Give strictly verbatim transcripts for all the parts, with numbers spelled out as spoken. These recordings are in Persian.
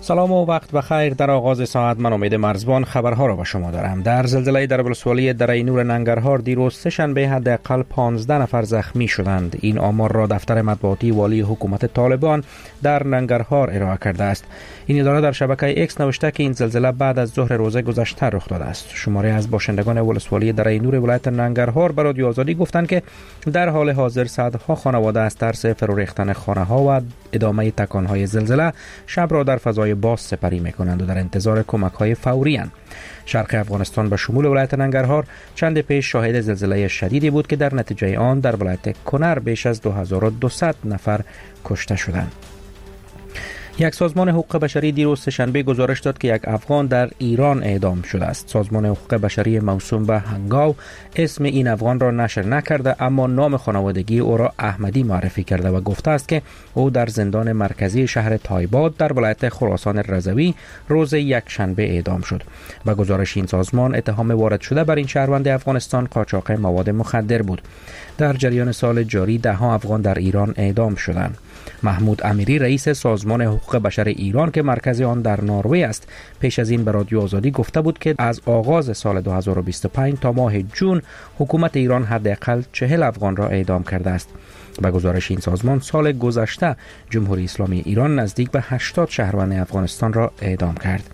سلام و وقت بخیر. در آغاز ساعت من امید مرزبان خبرها را به شما دارم. در زلزله در ولسوالی دره نور ننگرهار دیروز سه‌شنبه حداقل پانزده نفر زخمی شدند. این آمار را دفتر مطبوعاتی والی حکومت طالبان در ننگرهار ارائه کرده است. این اداره در شبکه ایکس نوشته که این زلزله بعد از ظهر روز گذشته رخ داده است. شماری از باشندگان ولسوالی دره نور ولایت ننگرهار به رادیو آزادی گفتند که در حال حاضر صدها خانواده از ترس فرو ریختن خانه‌ها و ادامه تکان‌های زلزله شب را در فضای باز سپری می‌کنند و در انتظار کمک‌های فوری اند. شرق افغانستان به شمول ولایت ننگرهار چند پیش شاهد زلزله شدیدی بود که در نتیجه آن در ولایت کنر بیش از دو هزار و دویست نفر کشته شدند. یک سازمان حقوق بشری دیروز سه‌شنبه گزارش داد که یک افغان در ایران اعدام شده است. سازمان حقوق بشری موسوم به هنگاو اسم این افغان را نشر نکرده، اما نام خانوادگی او را احمدی معرفی کرده و گفته است که او در زندان مرکزی شهر تایباد در ولایت خراسان رضوی روز یک شنبه اعدام شد. با گزارش این سازمان اتهام وارد شده بر این شهروند افغانستان قاچاق مواد مخدر بود. در جریان سال جاری ده ها افغان در ایران اعدام شدند. محمود امیری رئیس سازمان حقوق بشر ایران که مرکز آن در نروژ است پیش از این به رادیو آزادی گفته بود که از آغاز سال دو هزار و بیست و پنج تا ماه جون حکومت ایران حداقل چهل افغان را اعدام کرده است. به گزارش این سازمان سال گذشته جمهوری اسلامی ایران نزدیک به هشتاد شهروند افغانستان را اعدام کرد.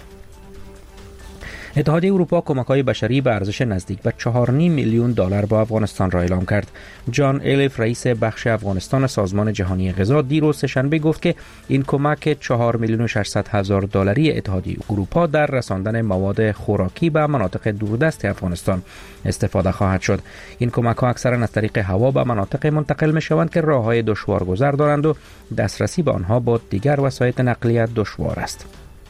اتحادیه اروپا کمک‌های بشری به ارزش نزدیک به چهار و نیم میلیون دلار به افغانستان را اعلام کرد. جان الیف رئیس بخش افغانستان سازمان جهانی غذا دیروز سه‌شنبه گفت که این کمک چهار میلیون و ششصد هزار دلاری اتحادیه اروپا در رساندن مواد خوراکی به مناطق دوردست افغانستان استفاده خواهد شد. این کمک‌ها اکثرا از طریق هوا به مناطق منتقل می‌شوند که راه‌های دشوارگذر دارند و دسترسی به آنها با دیگر وسایل نقلیه دشوار است.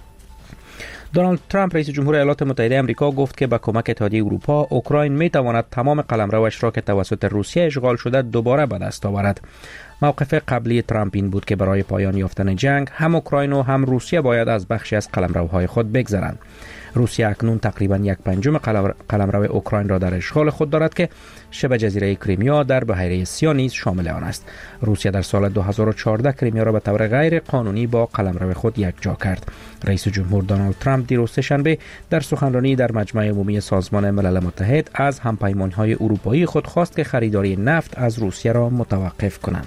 دونالد ترامپ رئیس جمهور ایالات متحده آمریکا گفت که با کمک اتحادیه اروپا اوکراین میتواند تمام قلمروش را که توسط روسیه اشغال شده دوباره به دست آورد. موقف قبلی ترامپ این بود که برای پایان یافتن جنگ هم اوکراین و هم روسیه باید از بخشی از قلمروهای خود بگذرند. روسیه اکنون تقریبا یک پنجم قلمرو اوکراین را در اشغال خود دارد که شبه جزیره کریمیا در بحیره سیاه نیز شامل آن است. روسیه در سال دو هزار و چهارده کریمیا را به طور غیر قانونی با قلمرو خود یکجا کرد. رئیس جمهور دونالد ترامپ دیروز سه‌شنبه در سخنرانی در مجمع عمومی سازمان ملل متحد از همپیمان‌های اروپایی خود خواست که خریداری نفت از روسیه را متوقف کنند.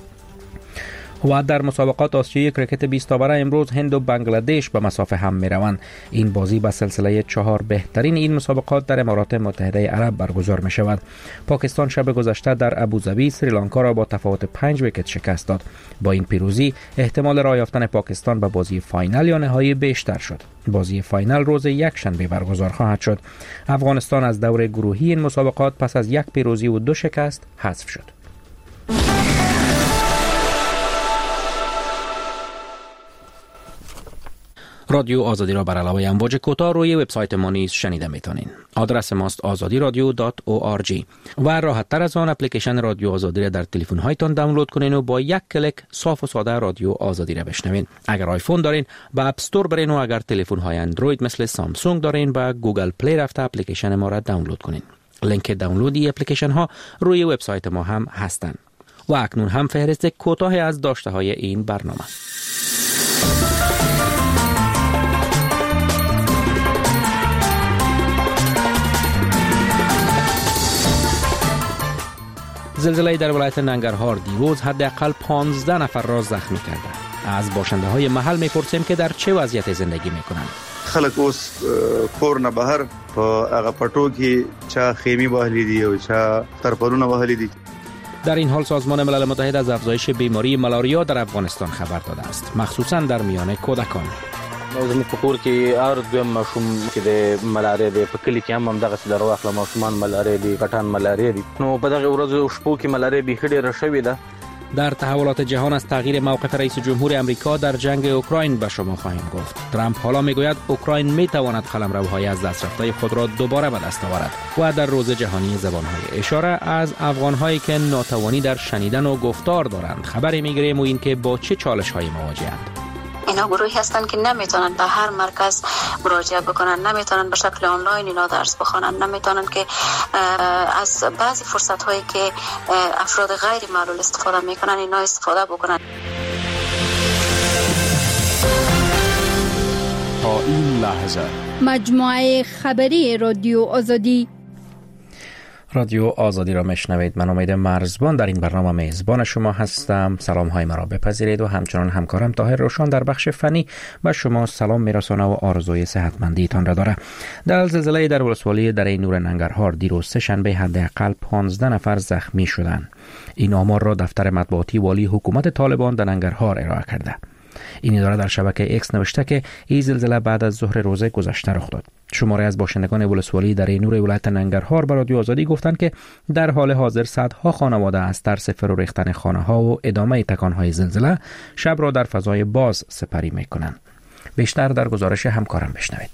و در مسابقات آسیایی کریکت بیست تابره امروز هند و بنگلادش به مسافه هم می روند. این بازی به سلسله چهار بهترین این مسابقات در امارات متحده عرب برگزار می شود. پاکستان شب گذشته در ابوظبی سریلانکا را با تفاوت پنج ویکت شکست داد. با این پیروزی احتمال راه یافتن پاکستان به بازی فاینال یا نهایی بیشتر شد. بازی فاینال روز یک شنبه برگزار خواهد شد. افغانستان از دور گروهی این مسابقات پس از یک پیروزی و دو شکست حذف شد. رادیو آزادی را بر علاوه امواج کوتاه روی وبسایت ما نیز شنیده میتونین. آدرس ماست آزادی رادیو دات او آر جی و راحت تر از آن اپلیکیشن رادیو آزادی را در تلفن هایتان دانلود کنین و با یک کلیک صاف و ساده رادیو آزادی را بشنوین. اگر آیفون دارین با اپ استور برین و اگر تلفن های اندروید مثل سامسونگ دارین با گوگل پلی رفته اپلیکیشن ما را دانلود کنین. لینک دانلود این اپلیکیشن ها روی وبسایت ما هم هستند. و اکنون هم فهرست کوتاه از داشته های این برنامه. زلزله در ولایت ننگرهار دیروز حداقل پانزده نفر را زخمی کرده. از باشنده های محل میپرسیم که در چه وضعیت زندگی میکنند. خلک اوس کور نه بهر په هغه پټو کې چا خیمه وهلې دي او چا ترپلونه وهلې دي. در این حال سازمان ملل متحد از افزایش بیماری ملاریا در افغانستان خبر داده است، مخصوصا در میان کودکان. زموږ په کور کې هر دویم ماشوم چې د ملاریا دی، په کلي کې هم همدغسې د رواخله ماشومان ملاریا دي، غټان ملاریا دي. نو په دغه ورځو شپو کې ملاریا بیخي ډېره شوې ده. در تحولات جهان از تغییر موقف رئیس جمهور آمریکا در جنگ اوکراین به شما خواهیم گفت. ترامپ حالا میگوید اوکراین میتواند قلمروهای از دست رفته خود را دوباره به دست آورد و در روز جهانی زبانهای اشاره از افغانهایی که ناتوانی در شنیدن و گفتار دارند خبری میگیریم و اینکه با چه چالش‌هایی مواجه‌اند. اینا گروهی هستند که نمیتونن به هر مرکز مراجعه بکنن، نمیتونن به شکل آنلاین اینا درس بخونن، نمیتونن که از بعضی فرصت هایی که افراد غیر معلول استفاده میکنن اینا استفاده بکنن. لحظه. مجموعه خبری رادیو آزادی. رادیو آزادی را میشنوید. من امید مرزبان در این برنامه میزبان شما هستم. سلام های مرا بپذیرید و همچنان همکارم طاهر روشن در بخش فنی به شما سلام میرسانه و آرزوی صحتمندی تان را داره. در زلزله در ولسوالی دره نور ننگرهار دیروز سه شنبه حداقل پانزده نفر زخمی شدند. این آمار را دفتر مطبوعاتی والی حکومت طالبان در ننگرهار ارائه کرده. این اداره در شبکه ایکس نوشته که این زلزله بعد از ظهر روز گذشته رخ داد. شماری از باشندگان ولسوالی دره نور ولایت ننگرهار به رادیو آزادی گفتند که در حال حاضر صدها خانواده از ترس فرو ریختن خانه‌ها و ادامه تکان‌های زلزله شب را در فضای باز سپری می‌کنند. بیشتر در گزارش همکارم بشنوید.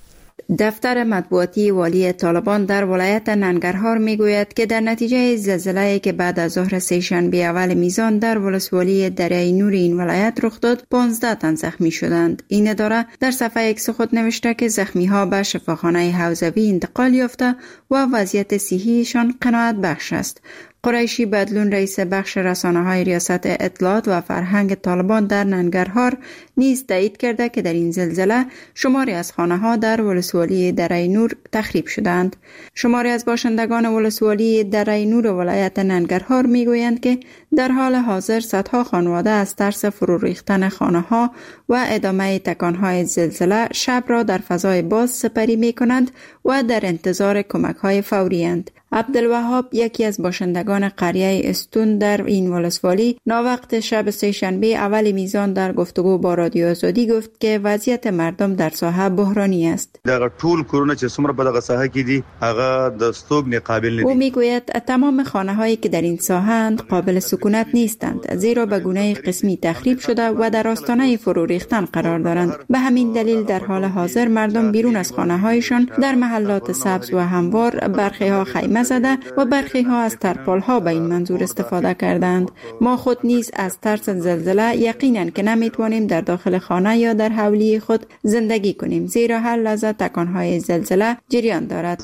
دفتر مطبوعاتی والی طالبان در ولایت ننگرهار میگوید که در نتیجه زلزله‌ای که بعد از ظهر سه‌شنبه اول میزان در ولسوالی دره نور این ولایت رخ داد، پانزده تن زخمی شدند. این اداره در صفحه ایکس خود نوشته که زخمی‌ها به شفاخانه حوزوی انتقال یافته و وضعیت صحیشان قناعت بخش است. قریشی بدلون رئیس بخش رسانه‌های ریاست اطلاعات و فرهنگ طالبان در ننگرهار نیز تایید کرده که در این زلزله شماری از خانه‌ها در ولسوالی دره نور تخریب شدند. شماری از باشندگان ولسوالی دره نور ولایت ننگرهار میگویند که در حال حاضر صدها خانواده از ترس فرو ریختن خانه‌ها و ادامه تکان‌های زلزله شب را در فضای باز سپری می‌کنند و در انتظار کمک‌های فوری اند. عبدالوهاب یکی از باشندگان قریه استون در این ولسوالی ناوقت شب سه‌شنبه اول میزان در گفتگو با رادیو آزادی گفت که وضعیت مردم در ساحه بحرانی است. دا ټول کورونه چې څومره په دغه ساحه کې دي هغه د ستوګنې قابل نه دي. او میگوید تمام خانه‌هایی که در این ساحه قابل سکونت نیستند، زیرا به گونه قسمی تخریب شده و در آستانه فرو ریختن قرار دارند. به همین دلیل در حال حاضر مردم بیرون از خانه‌هایشان در محلات سبز و هموار برخی‌ها خیمه زده و برخی ها از ترپال ها به این منظور استفاده کردند. ما خود نیز از ترس زلزله یقینا که نمیتوانیم در داخل خانه یا در حولی خود زندگی کنیم، زیرا هر لحظه تکان های زلزله جریان دارد.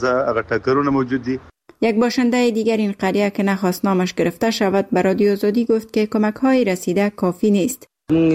یک باشنده دیگر این قریه که نخواست نامش گرفته شود به رادیو آزادی گفت که کمک های رسیده کافی نیست.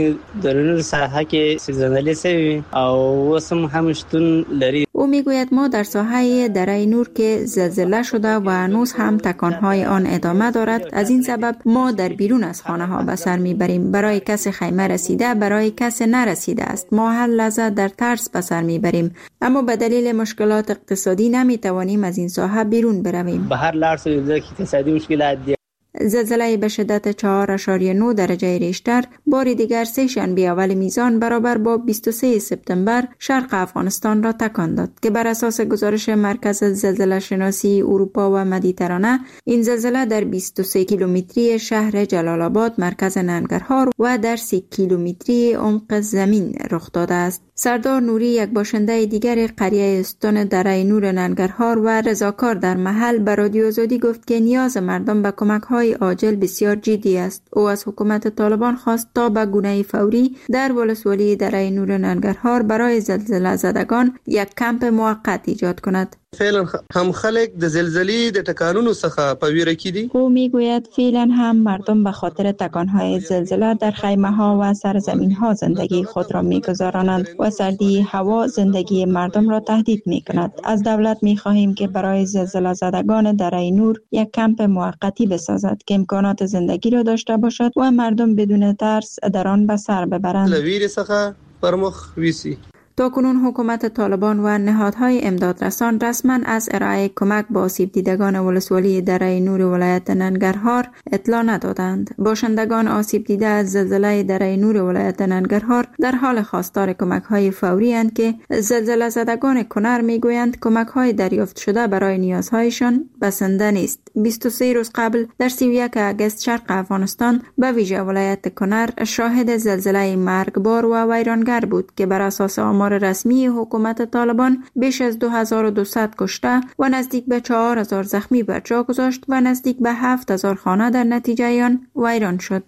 در ساحه که زلزله سوی او وسم همشتون لري. او میگوید ما در ساحه دره نور که زلزله شده و هنوز هم تکانهای آن ادامه دارد، از این سبب ما در بیرون از خانه ها به سر میبریم. برای کس خیمه رسیده، برای کس نرسیده است. ما هر لحظه در ترس به سر میبریم، اما به دلیل مشکلات اقتصادی نمیتوانیم از این ساحه بیرون برویم. به هر لحظه اقتصادی مشکلات دی. زلزله به شدت چهار اشاریه نه درجه ریشتر بار دیگر سه شنبه اول میزان برابر با بیست و سه سپتامبر شرق افغانستان را تکان داد که بر اساس گزارش مرکز زلزله شناسی اروپا و مدیترانه این زلزله در بیست و سه کیلومتری شهر جلال آباد مرکز ننگرهار و در سی کیلومتری عمق زمین رخ داده است. سردار نوری یک باشنده دیگر قریه استون دره نور ننگرهار و رضاکار در محل به رادیو آزادی گفت که نیاز مردم به کمک‌های عاجل بسیار جدی است. او از حکومت طالبان خواست تا به گونه فوری در ولسوالی دره نور ننگرهار برای زلزله زدگان یک کمپ موقت ایجاد کند. فعلا هم خلک د زلزلې د ټکانونو څخه په ویره کې دي. او میگوید فعلا هم مردم به خاطر تکانهای زلزله در خیمه ها و سرزمین ها زندگی خود را میگذرانند و سردی هوا زندگی مردم را تهدید میکند. از دولت میخواهیم که برای زلزله زدگان دره نور یک کمپ موقتی بسازد که امکانات زندگی را داشته باشد و مردم بدون ترس در آن به سر ببرند. لویر څخه پرمخ ویسی. تاکنون حکومت طالبان و نهادهای امدادرسان رسما از ارائه کمک به آسیب دیدگان ولسوالی دره نور ولایت ننگرهار اطلاع ندادند. باشندگان آسیب دیده از زلزله دره نور ولایت ننگرهار در حال خواستار کمک‌های فوری اند که زلزله زدگان کنر میگویند کمک‌های دریافت شده برای نیازهایشان بسنده نیست. بیست و سه روز قبل در سی و یک آگوست شرق افغانستان به ویژه ولایت کنر شاهد زلزله مرگبار و ویرانگر بود که بر اساس آمار رسمی حکومت طالبان بیش از دو هزار و دویست کشته و نزدیک به چهار هزار زخمی بر جا گذاشت و نزدیک به هفت هزار خانه در نتیجه آن ویران شد.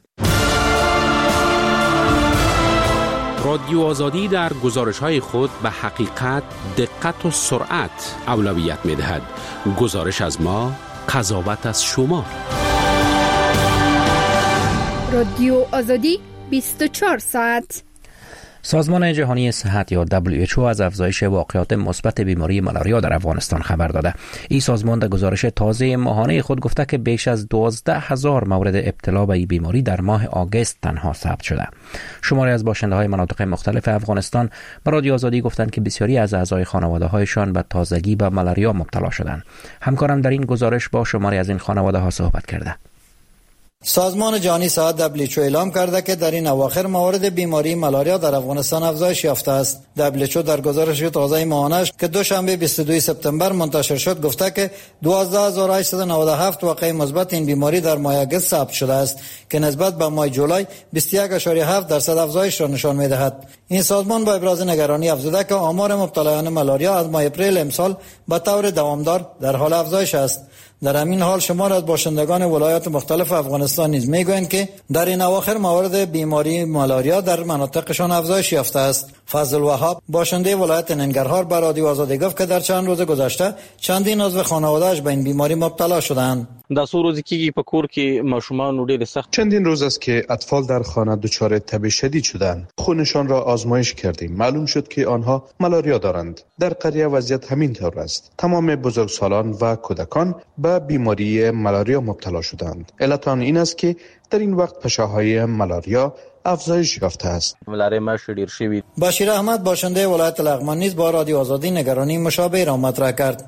رادیو آزادی در گزارش‌های خود به حقیقت، دقت و سرعت اولویت می‌دهد. گزارش از ما، قضاوت از شما. رادیو آزادی بیست و چهار ساعت. سازمان جهانی صحت یا دبلیو اچ او از افزایش واقعات مثبت بیماری مالاریا در افغانستان خبر داده. این سازمان در گزارش تازه ماهانه خود گفته که بیش از دوازده هزار مورد ابتلا به این بیماری در ماه آگوست تنها ثبت شده. شماری از باشنده‌های مناطق مختلف افغانستان به رادیو آزادی گفتند که بسیاری از اعضای خانواده‌هایشان به تازگی به مالاریا مبتلا شدند. همکارم در این گزارش با شماری از این خانواده‌ها صحبت کرده. سازمان جهانی صحت دبلیو اچ او اعلام کرده که در این اواخر موارد بیماری مالاریا در افغانستان افزایش یافته است. دبلیو اچ او در گزارش تازه ماهانه‌اش که دوشنبه بیست و دوم سپتامبر منتشر شد گفته که دوازده هزار و هشتصد و نود و هفت واقعه مثبت این بیماری در ماه آگوست ثبت شده است که نسبت به ماه جولای بیست و یک ممیز هفت درصد افزایش را نشان می‌دهد. این سازمان با ابراز نگرانی افزوده که آمار مبتلایان مالاریا از ماه اپریل امسال به طور دوامدار در حال افزایش است. در همین حال شمار از باشندگان ولایات مختلف افغانستان نیز میگویند که در این اواخر موارد بیماری مالاریا در مناطقشان افزایش یافته است. فضل وهاب باشنده ولایت ننگرهار به رادیو آزادی گفت که در چند روز گذشته چندین عضو خانواده‌اش به این بیماری مبتلا شدند. دا څو ورځې کېږي په کور کې ماشومان ډېر سخت. چندین روز است که اطفال در خانه دچار تب شدید شدند. خونشان را آزمایش کردیم. معلوم شد که آنها مالاریا دارند. در قریه وضعیت همین طور است. تمام بزرگسالان و کودکان به بیماری مالاریا مبتلا شدند. علت آن این است که در این وقت پشه‌های مالاریا افزایش یافته است. ملاریا ماش ډیر شوی. بشیر احمد باشنده ولایت لغمان نیز با رادیو آزادی نگرانی مشابه را مطرح کرد.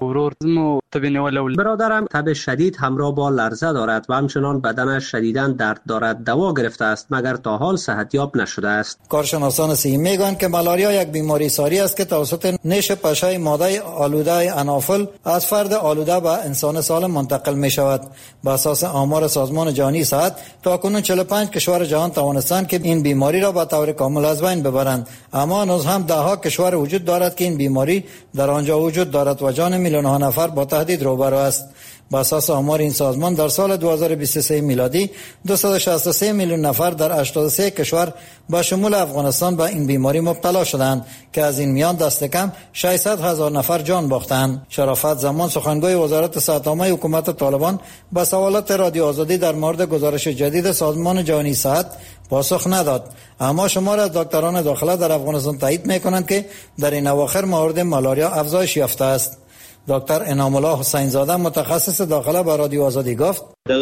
برادرم تب شدید همراه با لرزه دارد و همچنان بدنش شدیداً درد دارد. دوا گرفته است مگر تا حال صحتیاب نشده است. کارشناسان صحی میگویند که مالاریا یک بیماری ساری است که توسط نیش پشه ماده آلوده انافل از فرد آلوده به انسان سالم منتقل می شود. بر اساس آمار سازمان جهانی صحت تاکنون چهل و پنج کشور جهان توانستند که این بیماری را به طور کامل از بین ببرند، اما هنوز هم ده ها کشور وجود دارد که این بیماری در آنجا وجود دارد و جان میلیون ها نفر با تهدید روبرو است. با اساس آمار این سازمان در سال دو هزار و بیست و سه میلادی دویست و شصت و سه میلیون نفر در هشتاد و سه کشور با شمول افغانستان به این بیماری مبتلا شدند که از این میان دست کم ششصد هزار نفر جان باختند. شرافت زمان سخنگوی وزارت صحت عامه حکومت طالبان به سوالات رادیو آزادی در مورد گزارش جدید سازمان جهانی صحت پاسخ نداد، اما شمار از دکتران داخله در افغانستان تایید میکنند که در این اواخر موارد مالاریا افزایش یافته است. دکتر انعام الله حسین زاده متخصص داخله با رادیو آزادی گفت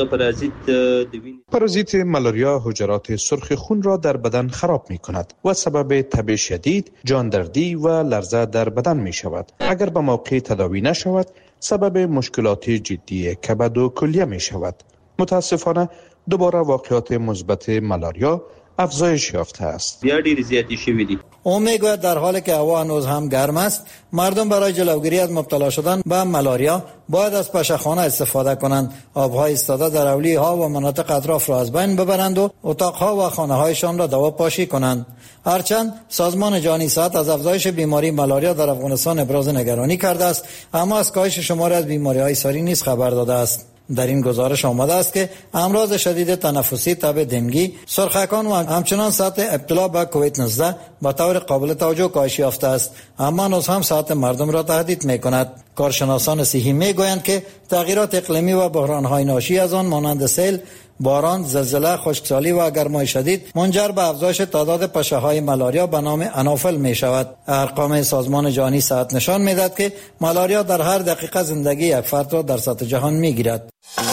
پارازیت مالاریا حجرات سرخ خون را در بدن خراب می کند و سبب تب شدید، جاندردی و لرزه در بدن می شود. اگر به موقع تداوی نشود سبب مشکلات جدی کبد و کلیه می شود. متاسفانه دوباره واقعات مثبت مالاریا افزایش یافته است. بیا ډیر زیاتی شوی دی. او میگوید در حالی که هوا هنوز هم گرم است، مردم برای جلوگیری از مبتلا شدن به مالاریا باید از پشه‌خانه استفاده کنند، آبهای ایستاده در اولیه‌ها و مناطق اطراف را از بین ببرند و اتاق‌ها و خانه‌هایشان را دواپاشی کنند. هرچند سازمان جهانی صحت از افزایش بیماری مالاریا در افغانستان ابراز نگرانی کرده است، اما از کاهش شمار از بیماری‌های ساری نیز خبر داده است. در این گزارش آمده است که امراض شدید تنفسی، تب دنگی، سرخکان و همچنان سطح ابتلا به کووید نوزده به طور قابل توجه کاهش یافته است، اما هنوز هم صحت مردم را تهدید می‌کند. کارشناسان صحی می‌گویند که تغییرات اقلیمی و بحران‌های ناشی از آن مانند سیل، باران، زلزله، خشکسالی و گرمای شدید منجر به افزایش تعداد پشه‌های مالاریا به نام انافل می‌شود. ارقام سازمان جهانی صحت نشان می‌دهد که مالاریا در هر دقیقه زندگی یک فرد را در سطح جهان می‌گیرد.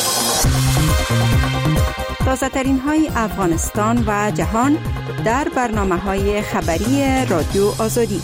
تازه ترین های افغانستان و جهان در برنامه های خبری رادیو آزادی.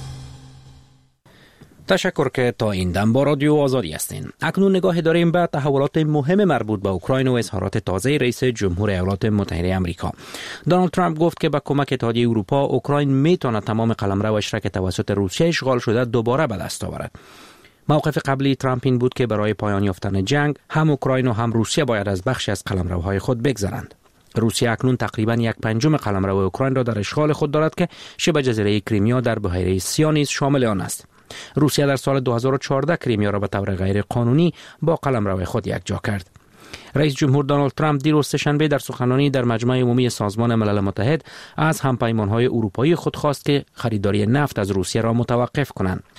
تشکر که تا این دم با رادیو آزادی هستین. اکنون نگاه داریم به تحولات مهم مربوط به اوکراین و اظهارات تازه رئیس جمهور ایالات متحده آمریکا. دونالد ترامپ گفت که با کمک اتحادیه اروپا اوکراین میتواند تمام قلمروش را که توسط روسیه اشغال شده دوباره به دست آورد. موقف قبلی ترامپ این بود که برای پایان یافتن جنگ هم اوکراین و هم روسیه باید از بخشی از قلمروهای خود بگذرند. روسیه اکنون تقریبا یک پنجم قلمرو اوکراین را در اشغال خود دارد که شبه جزیره کریمیا در بحیره سیا نیز شامل آن است. روسیه در سال دو هزار و چهارده کریمیا را به طور غیر قانونی با قلمرو خود یکجا کرد. رئیس جمهور دونالد ترامپ دیروز سه‌شنبه در سخنرانی در مجمع عمومی سازمان ملل متحد از همپیمان‌های اروپایی خود خواست که خریداری نفت از روسیه را متوقف کنند.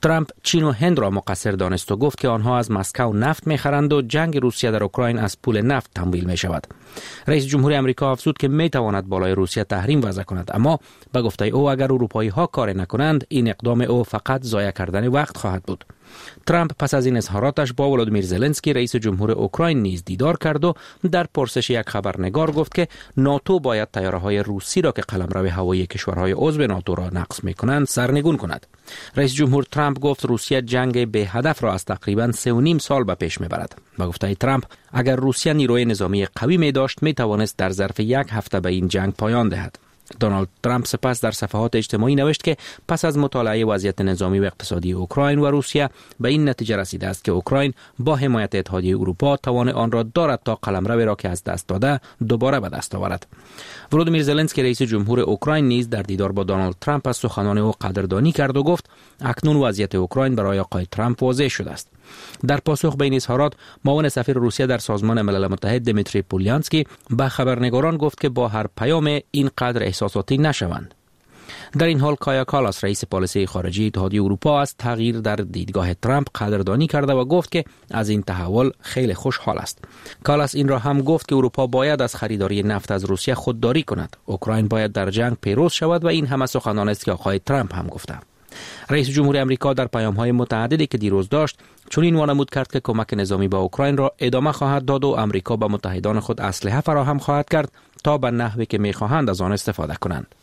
ترامپ چین و هند را مقصر دانست و گفت که آنها از مسکو نفت می‌خرند و جنگ روسیه در اوکراین از پول نفت تمویل می‌شود. رئیس جمهور آمریکا افزود که می‌تواند بالای روسیه تحریم وضع کند، اما به گفته او اگر اروپایی‌ها کار نکنند این اقدام او فقط ضایع کردن وقت خواهد بود. ترامپ پس از این اظهاراتش با ولودیمیر زلنسکی رئیس جمهور اوکراین نیز دیدار کرد و در پرسش یک خبرنگار گفت که ناتو باید طیاره‌های روسی را که قلمرو هوایی کشورهای عضو ناتو را نقض می‌کنند سرنگون کند. رئیس جمهور ترامپ گفت روسیه جنگ به هدف را از تقریباً سه و نیم سال به پیش می‌برد. با گفته ترامپ اگر روسیه نیروی نظامی قوی می داشت می توانست در ظرف یک هفته به این جنگ پایان دهد. دونالد ترامپ سپس در صفحات اجتماعی نوشت که پس از مطالعه وضعیت نظامی و اقتصادی اوکراین و روسیه به این نتیجه رسیده است که اوکراین با حمایت اتحادیه اروپا توان آن را دارد تا قلمرو را که از دست داده دوباره به دست آورد. ولودیمیر زلنسکی رئیس جمهور اوکراین نیز در دیدار با دونالد ترامپ از سخنان او قدردانی کرد و گفت اکنون وضعیت اوکراین برای آقای ترامپ واضح شده است. در پاسخ به این اظهارات معاون سفیر روسیه در سازمان ملل متحد دمیتری پولیانسکی به خبرنگاران گفت که با هر پیام اینقدر احساساتی نشوند. در این حال کایا کالاس رئیس پالیسی خارجی اتحادیه اروپا از تغییر در دیدگاه ترامپ قدردانی کرده و گفت که از این تحول خیلی خوشحال است. کالاس این را هم گفت که اروپا باید از خریداری نفت از روسیه خودداری کند. اوکراین باید در جنگ پیروز شود و این همه سخنان است که آقای ترامپ هم گفته. رئیس جمهور آمریکا در پیام‌های متعددی که دیروز داشت چنین وانمود کرد که کمک نظامی به اوکراین را ادامه خواهد داد و آمریکا به متحدان خود اسلحه فراهم خواهد کرد تا به نحوی که می‌خواهند از آن استفاده کنند.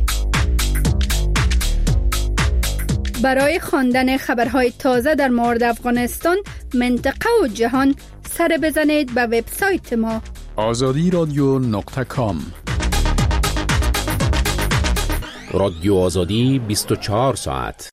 برای خواندن خبرهای تازه در مورد افغانستان، منطقه و جهان سر بزنید به وبسایت ما آزادی رادیو نقطه کام. رادیو آزادی بیست و چهار ساعت.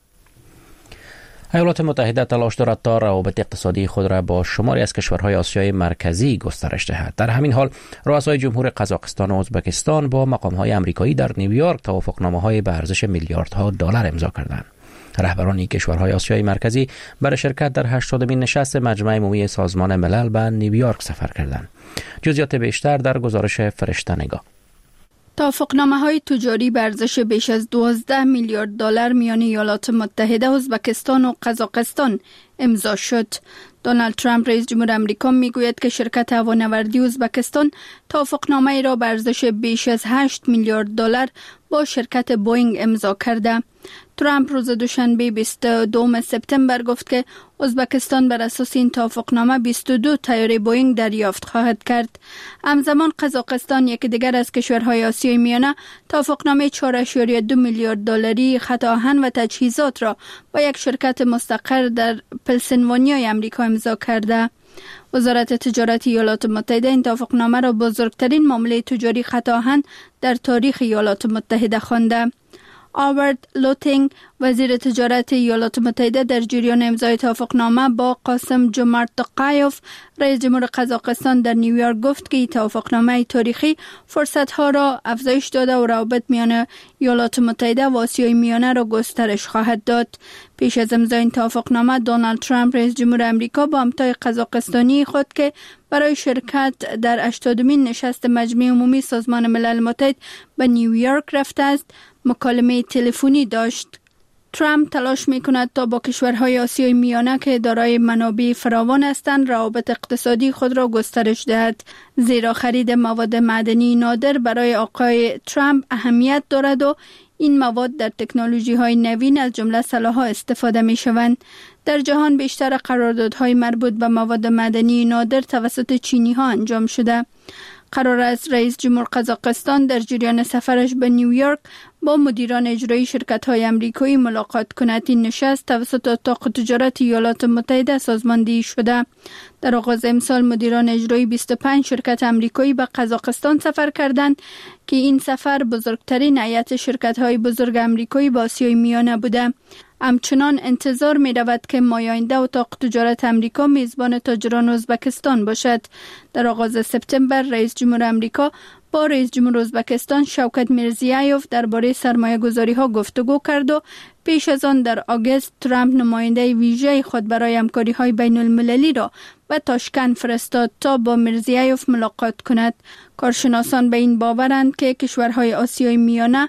ایالات متحده تلاش دارد تا روابط اقتصادی خود را با شماری از کشورهای آسیای مرکزی گسترش دهد. در همین حال رؤسای جمهور قزاقستان و ازبکستان با مقام‌های آمریکایی در نیویورک توافقنامه‌های به ارزش میلیاردها دلار امضا کردند. رهبران این کشورهای آسیای مرکزی برای شرکت در هشتادمین نشست مجمع عمومی سازمان ملل به نیویورک سفر کردند. جزئیات بیشتر در گزارش فرشته نگاه. توافقنامه‌های تجاری به ارزش بیش از دوازده میلیارد دلار میان ایالات متحده، ازبکستان و قزاقستان امضا شد. دونالد ترامپ رئیس جمهور آمریکا میگوید که شرکت هوانوردی ازبکستان توافقنامه‌ای را به ارزش بیش از هشت میلیارد دلار با شرکت بوئینگ امضا کرده. ترامپ روز دوشنبه بیست و دوم سپتامبر گفت که ازبکستان بر اساس این توافقنامه بیست و دو طیاره بوئینگ دریافت خواهد کرد. همزمان قزاقستان، یکی دیگر از کشورهای آسیای میانه، توافقنامه چهار ممیز دو میلیارد دلاری خط آهن و تجهیزات را با یک شرکت مستقر در پنسیلوانیای آمریکا امضا کرده. وزارت تجارت ایالات متحده این توافقنامه را بزرگترین معامله تجاری خط آهن در تاریخ ایالات متحده خوانده. آوارد لوتینگ، وزیر تجارت ایالات متحده، در جریان امضای توافقنامه با قاسم جمارت توقایف، رئیس جمهور قزاقستان، در نیویورک گفت که این توافقنامه تاریخی فرصت‌ها را افزایش داده و روابط میان ایالات متحده و آسیای میانه را گسترش خواهد داد. پیش از امضای این توافقنامه، دونالد ترامپ رئیس جمهور آمریکا با همتای قزاقستانی خود که برای شرکت در هشتادمین نشست مجمع عمومی سازمان ملل متحد به نیویورک رفته است، مکالمه تلفنی داشت. ترامپ تلاش می‌کند تا با کشورهای آسیای میانه که دارای منابع فراوان هستند روابط اقتصادی خود را گسترش دهد، زیرا خرید مواد معدنی نادر برای آقای ترامپ اهمیت دارد و این مواد در تکنولوژی‌های نوین از جمله سلاح‌ها استفاده می‌شوند. در جهان بیشتر قراردادهای مربوط به مواد معدنی نادر توسط چینی‌ها انجام شده. قرار است رئیس جمهور قزاقستان در جریان سفرش به نیویورک با مدیران اجرایی شرکت‌های آمریکایی ملاقات کند. این نشست توسط اتاق تجارت ایالات متحده سازماندهی شده. در آغاز امسال مدیران اجرایی بیست و پنج شرکت آمریکایی به قزاقستان سفر کردند که این سفر بزرگترین هیئت شرکت‌های بزرگ آمریکایی به آسیای میانه بوده. همچنان انتظار می رود که ماه آینده اتاق تجارت آمریکا میزبان تاجران ازبکستان باشد. در آغاز سپتامبر رئیس جمهور آمریکا با رئیس جمهور ازبکستان شوکت میرزیایوف درباره سرمایه گذاری ها گفتگو کرد و پیش از آن در آگوست ترامپ نماینده ویژه خود برای همکاری های بین المللی را به تاشکند فرستاد تا با میرزیایوف ملاقات کند. کارشناسان به این باورند که کشورهای آسیای میانه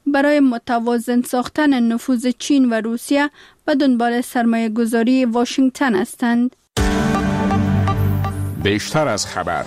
برای متوازن ساختن نفوذ چین و روسیه به دنبال سرمایه گذاری واشنگتن هستند. بیشتر از خبر.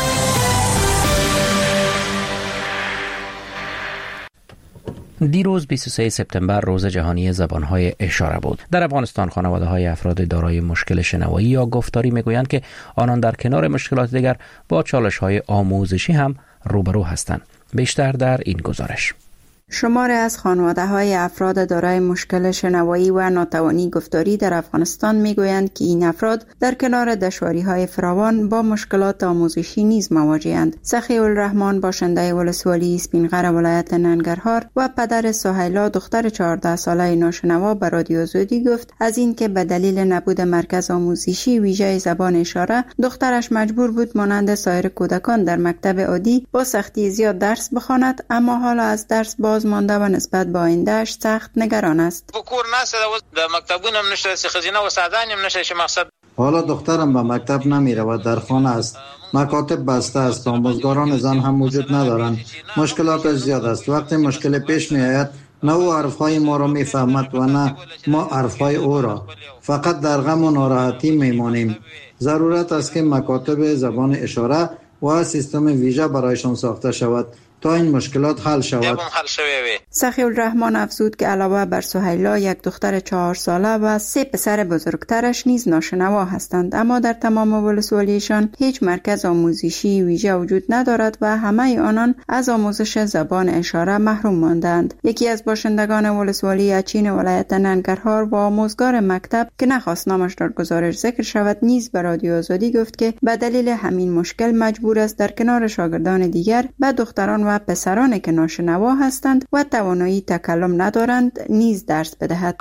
دیروز بیست و سوم سپتامبر روز جهانی زبانهای اشاره بود. در افغانستان خانواده‌های افراد دارای مشکل شنوایی یا گفتاری میگویند که آنان در کنار مشکلات دیگر با چالش‌های آموزشی هم روبرو هستند. بیشتر در این گزارش. شماری از خانواده‌های افراد دارای مشکل شنوایی و ناتوانی گفتاری در افغانستان میگویند که این افراد در کنار دشواری‌های فراوان با مشکلات آموزشی نیز مواجه‌اند. سخی الرحمن باشنده ولسوالی اسپینغر ولایت ننگرهار و پدر سهیلا دختر چهارده ساله ناشنوا به رادیو زودی گفت از اینکه به دلیل نبود مرکز آموزشی ویژه زبان اشاره دخترش مجبور بود مانند سایر کودکان در مکتب عادی با سختی زیاد درس بخواند، اما حالا از درس باز مانده و نسبت به آینده‌اش سخت نگران است. بکور نشده در مکتبونم نشده خزینه و سعدانیم نشه مقصد. حالا دخترم به مکتب نمی رود، در خانه است. مکاتب بسته است، آموزگاران زن هم وجود ندارند. مشکلاتش زیاد است. وقتی مشکل پیش می آید نه او حرفهای ما را می فهمد و نه ما حرفهای او را. فقط در غم و ناراحتی می مانیم. ضرورت است که مکاتب زبان اشاره و سیستم ویژه برایشان ساخته شود تا این مشکلات حل شود. سخی الرحمن افزود که علاوه بر سهیلا یک دختر چهار ساله و سه پسر بزرگترش نیز ناشنوا هستند، اما در تمام ولسوالیشان هیچ مرکز آموزشی ویژه وجود ندارد و همه آنان از آموزش زبان اشاره محروم ماندند. یکی از باشندگان ولسوالی اچین ولایت ننگرهار و آموزگار مکتب که نخواست نامش در گزارش ذکر شود نیز به رادیو آزادی گفت که به دلیل همین مشکل مجبور است در کنار شاگردان دیگر به دختران و پسرانی که ناشنوا هستند و توانایی تکلم ندارند نیز درس بدهد.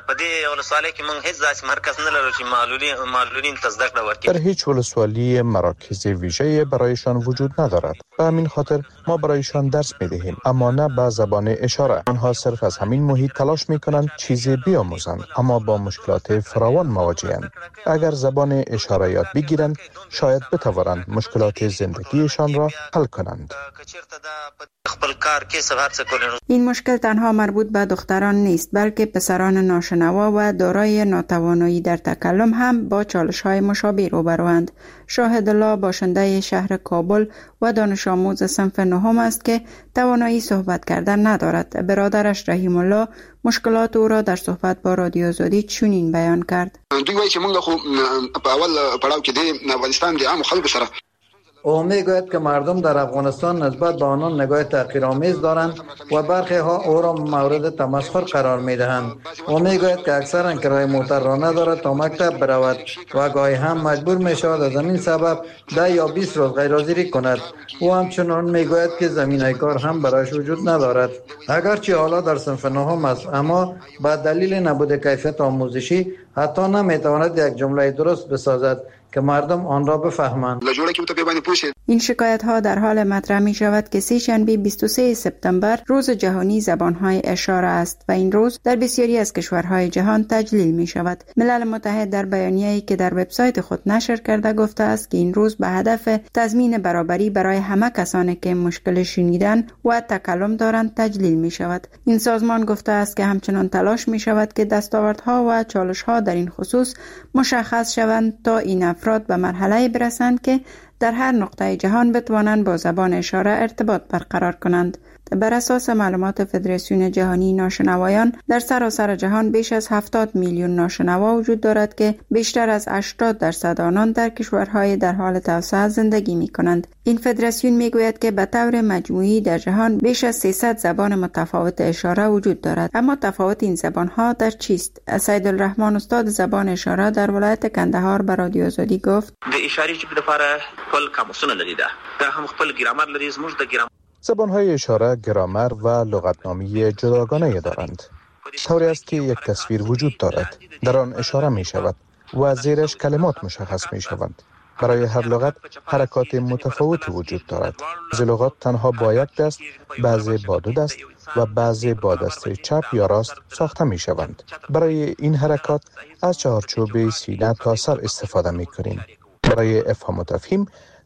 در هیچ ولسوالی مراکز ویژه برایشان وجود ندارد. به همین خاطر ما برایشان درس می‌دهیم، اما نه به زبان اشاره. آنها صرف از همین محیط تلاش می‌کنند چیزی بیاموزند، اما با مشکلات فراوان مواجه‌اند. اگر زبان اشاره یاد بگیرند، شاید بتوانند مشکلات زندگیشان را حل کنند. این مشکل تنها مربوط به دختران نیست، بلکه پسران ناشنوا و دارای ناتوانایی در تکلم هم با چالش‌های مشابه روبروند. شاهد الله باشنده شهر کابل و دانش آموز صنف نهم است که توانایی صحبت کردن ندارد. برادرش رحیم الله مشکلات او را در صحبت با رادیو آزادی چنین بیان کرد. دوی وایي چې موږ خو په اول پړاو کې د افغانستان د عام خلکو سره او میگوید که مردم در افغانستان نسبت به آنان نگاه تحقیرآمیز دارند و برخی ها او را مورد تمسخر قرار میدهند. او میگوید که اکثرا کرایه موتر را ندارد تا مکتب برود و گاهی هم مجبور می شود از همین سبب ده یا بیست روز غیرحاضری کند. او همچنان میگوید که زمینه کار هم برایش وجود ندارد. اگرچه حالا در صنف نهم است، اما با دلیل نبود کیفیت آموزشی حتی نمیتواند یک جمله درست بسازد که مردم آن را بفهمند. این شکایت ها در حال مطرح می شود که سه شنبه بیست و سوم سپتامبر روز جهانی زبانهای اشاره است و این روز در بسیاری از کشورهای جهان تجلیل می شود. ملل متحد در بیانیه‌ای که در وبسایت خود نشر کرده گفته است که این روز به هدف تضمین برابری برای همه کسانی که مشکل شنیدن و تکلم دارند تجلیل می شود. این سازمان گفته است که همچنان تلاش می شود که دستاوردها و چالش‌ها در این خصوص مشخص شوند تا این افراد به مرحله برسند که در هر نقطه جهان بتوانند با زبان اشاره ارتباط برقرار کنند. بر اساس معلومات فدراسیون جهانی ناشنوایان در سراسر جهان بیش از هفتاد میلیون ناشنوا وجود دارد که بیشتر از هشتاد درصد آنان در کشورهای در حال توسعه زندگی می کنند. این فدراسیون می گوید که به طور مجموعی در جهان بیش از سیصد زبان متفاوت اشاره وجود دارد، اما تفاوت این زبانها در چیست؟ سید الرحمن استاد زبان اشاره در ولایت کندهار به رادیو آزادی گفت: د اشاره چې په لپاره خپل قاموسونه لري دا هم خپل ګرامر لري زموږ د ګرامر زبانهای اشاره گرامر و لغتنامه جداگانه دارند. طوری است که یک تصویر وجود دارد، در آن اشاره می شود و زیرش کلمات مشخص می شوند. برای هر لغت حرکات متفاوتی وجود دارد. بعضی لغات تنها با یک دست، بعضی با دو دست و بعضی با دست چپ یا راست ساخته می شوند. برای این حرکات از چهارچوب سینه تا سر استفاده می کنیم. برای افهام و تفهیم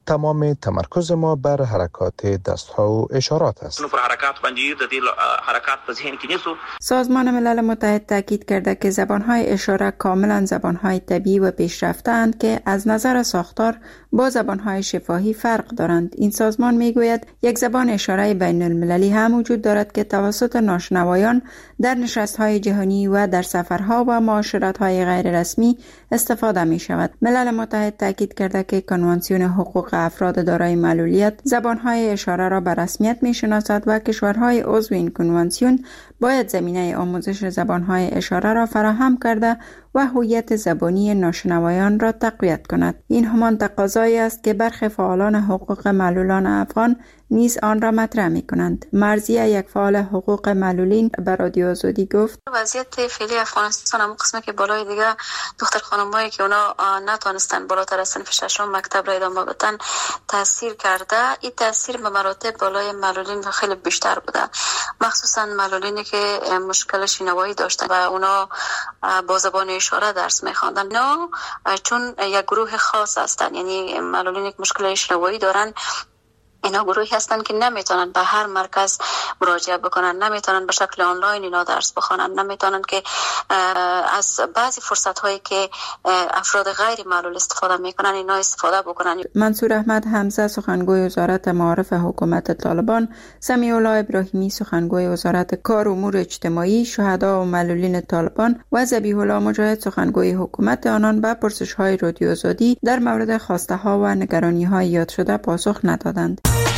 تمام تمرکز ما بر حرکات دست‌ها و اشارات است. نو پر حرکات باندې د دې حرکات په ذهن کې نیسو. سازمان ملل متحد تاکید کرده که زبان‌های اشاره کاملا زبان‌های طبیعی و پیشرفته‌اند که از نظر ساختار با زبان‌های شفاهی فرق دارند. این سازمان میگوید یک زبان اشاره بین المللی هم وجود دارد که توسط ناشنوایان در نشست‌های جهانی و در سفرها و معاشرت‌های غیر رسمی استفاده می‌شود. ملل متحد تاکید کرده که کنوانسیون حقوق افراد دارای معلولیت زبان‌های اشاره را به رسمیت می‌شناسد و کشورهای عضو این کنوانسیون باید زمینه آموزش زبان‌های اشاره را فراهم کرده و هویت زبانی ناشنوایان را تقویت کند. این همان تقاضایی است که برخی فعالان حقوق معلولان افغان نیز آن را مطرح می‌کنند. مرضیه، یک فعال حقوق معلولین، به رادیو آزادی گفت وضعیت فعلی افغانستان هم قسمه که بالای دیگه دختر خانمایی که اونا نتونستن بالاتر از صنف ششم مکتب را ادامه بدن تاثیر کرده. این تاثیر به مراتب بالای معلولین خیلی بیشتر بوده، مخصوصا معلولینی که مشکل شنوایی داشتن و اونا با زبان اشاره درس می‌خواندن. اینا چون یک گروه خاص هستن، یعنی معلولینی که مشکل شنوایی دارن، اینا گروهی هستن که نمیتونن به هر مرکز مراجعه بکنن، نمیتونن به شکل آنلاین اینا درس بخونن، نمیتونن که از بعضی فرصت هایی که افراد غیر معلول استفاده میکنن اینا استفاده بکنن. منصور احمد حمزه سخنگوی وزارت معارف حکومت طالبان، سمیع الله ابراهیمی سخنگوی وزارت کار و امور اجتماعی، شهدا و معلولین طالبان و ذبیح الله مجاهد سخنگوی حکومت آنان به پرسش های رادیو آزادی در مورد خواسته ها و نگرانی های یاد شده پاسخ ندادند.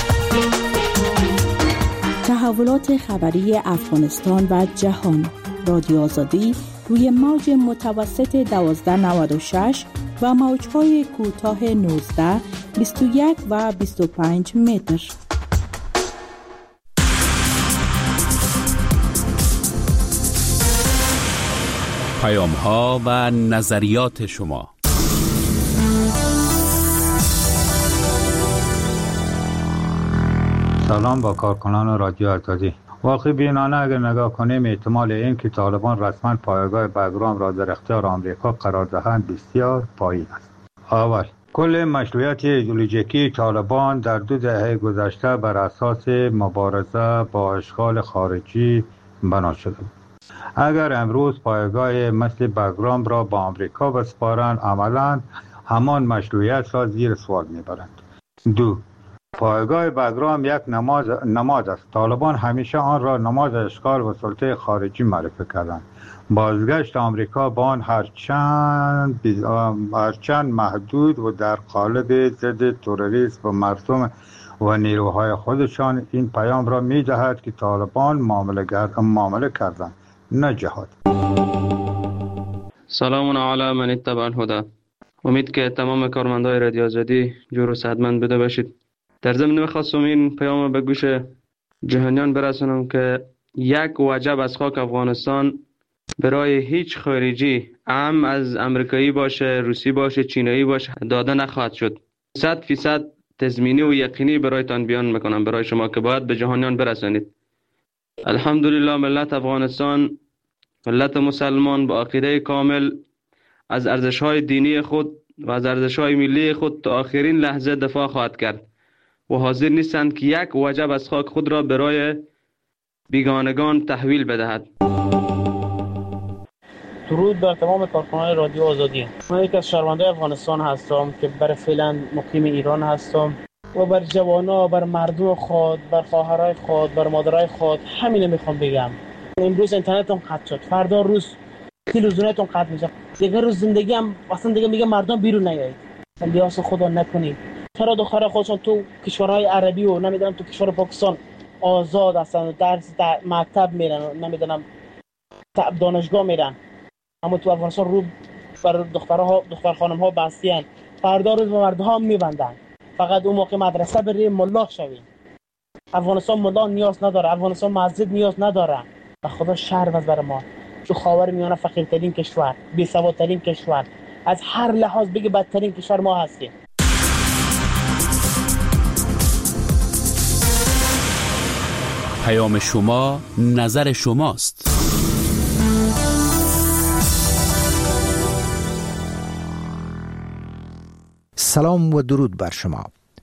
تحولات خبری افغانستان و جهان. رادیو آزادی روی موج متوسط دوازده نود و شش و موج‌های کوتاه نوزده، بیست و یک و بیست و پنج متر. پیام‌ها و نظریات شما. سلام با کارکنان رادیو آزادی. واقعی بینانه اگر نگاه کنیم احتمال این که طالبان رسما پایگاه بگرام را در اختیار آمریکا قرار دهند بسیار پایین است. اول، کل مشروعیت ایدئولوژیکی طالبان در دو دهه گذشته بر اساس مبارزه با اشغال خارجی بنا شده بود. اگر امروز پایگاه مثل بگرام را با آمریکا بسپارند، عملاً همان مشروعیت را زیر سوال میبرند. دو، پایگاه بگرام یک نماد نماد است. طالبان همیشه آن را نماد اشغال و سلطه خارجی معرفی کردند. بازگشت آمریکا با آن هرچند هرچند محدود و در قالب ضد تروریسم و مردم و نیروهای خودشان این پیام را می‌دهد که طالبان معامله معامله کردند، نه جهاد. سلام علی من اتبع الهدى. امید که تمام کارمندان رادیو آزادی جور و صحتمند بوده باشید. در ضمن می‌خواستم این پیام به گوش جهانیان برسونم که یک وجب از خاک افغانستان برای هیچ خارجی، هم از امریکایی باشه، روسی باشه، چینایی باشه، داده نخواهد شد. صد فیصد تضمینی و یقینی برایتان بیان میکنم برای شما که باید به جهانیان برسانید. الحمدلله ملت افغانستان، ملت مسلمان با عقیده کامل از ارزش‌های دینی خود و از ارزش‌های ملی خود تا آخرین لحظه دفاع خواهد کرد و حاضر نیستند که یک وجب از خاک خود را برای بیگانگان تحویل بدهد. درود بر تمام کارکنان رادیو آزادی. من یک از شهروندان افغانستان هستم که بر فعلا مقیم ایران هستم و بر جوانا، بر مردم خود، بر خواهرای خود، بر مادرای خود همینه میخوام بگم. امروز اینترنتتون قطع شد، فردا روز تلویزیونتون قطع میشه، دیگه روز زندگی هم اصلا دیگه میگه مردم بیرون نیایید. لیاس خدا نکنید. چرا دخترای خودشون تو کشورهای عربی و نمیدونم تو کشور پاکستان آزاد هستن، درس در مکتب میرن، نمیدونم دانشگاه میرن، اما تو افغانستان رو بر دخترها دختر خانم ها بستیان، فردا روز مردها میبندن. فقط اون موقع مدرسه بری ملا شوی. افغانستان ملا نیاز نداره، افغانستان مسجد نیاز نداره. به خدا شرم از بر ما. تو خاور میانه فقیرترین کشور، بی سوادترین کشور، از هر لحاظ بگی بدترین کشور ما هستیم. پیام شما نظر شماست. سلام و درود بر شما.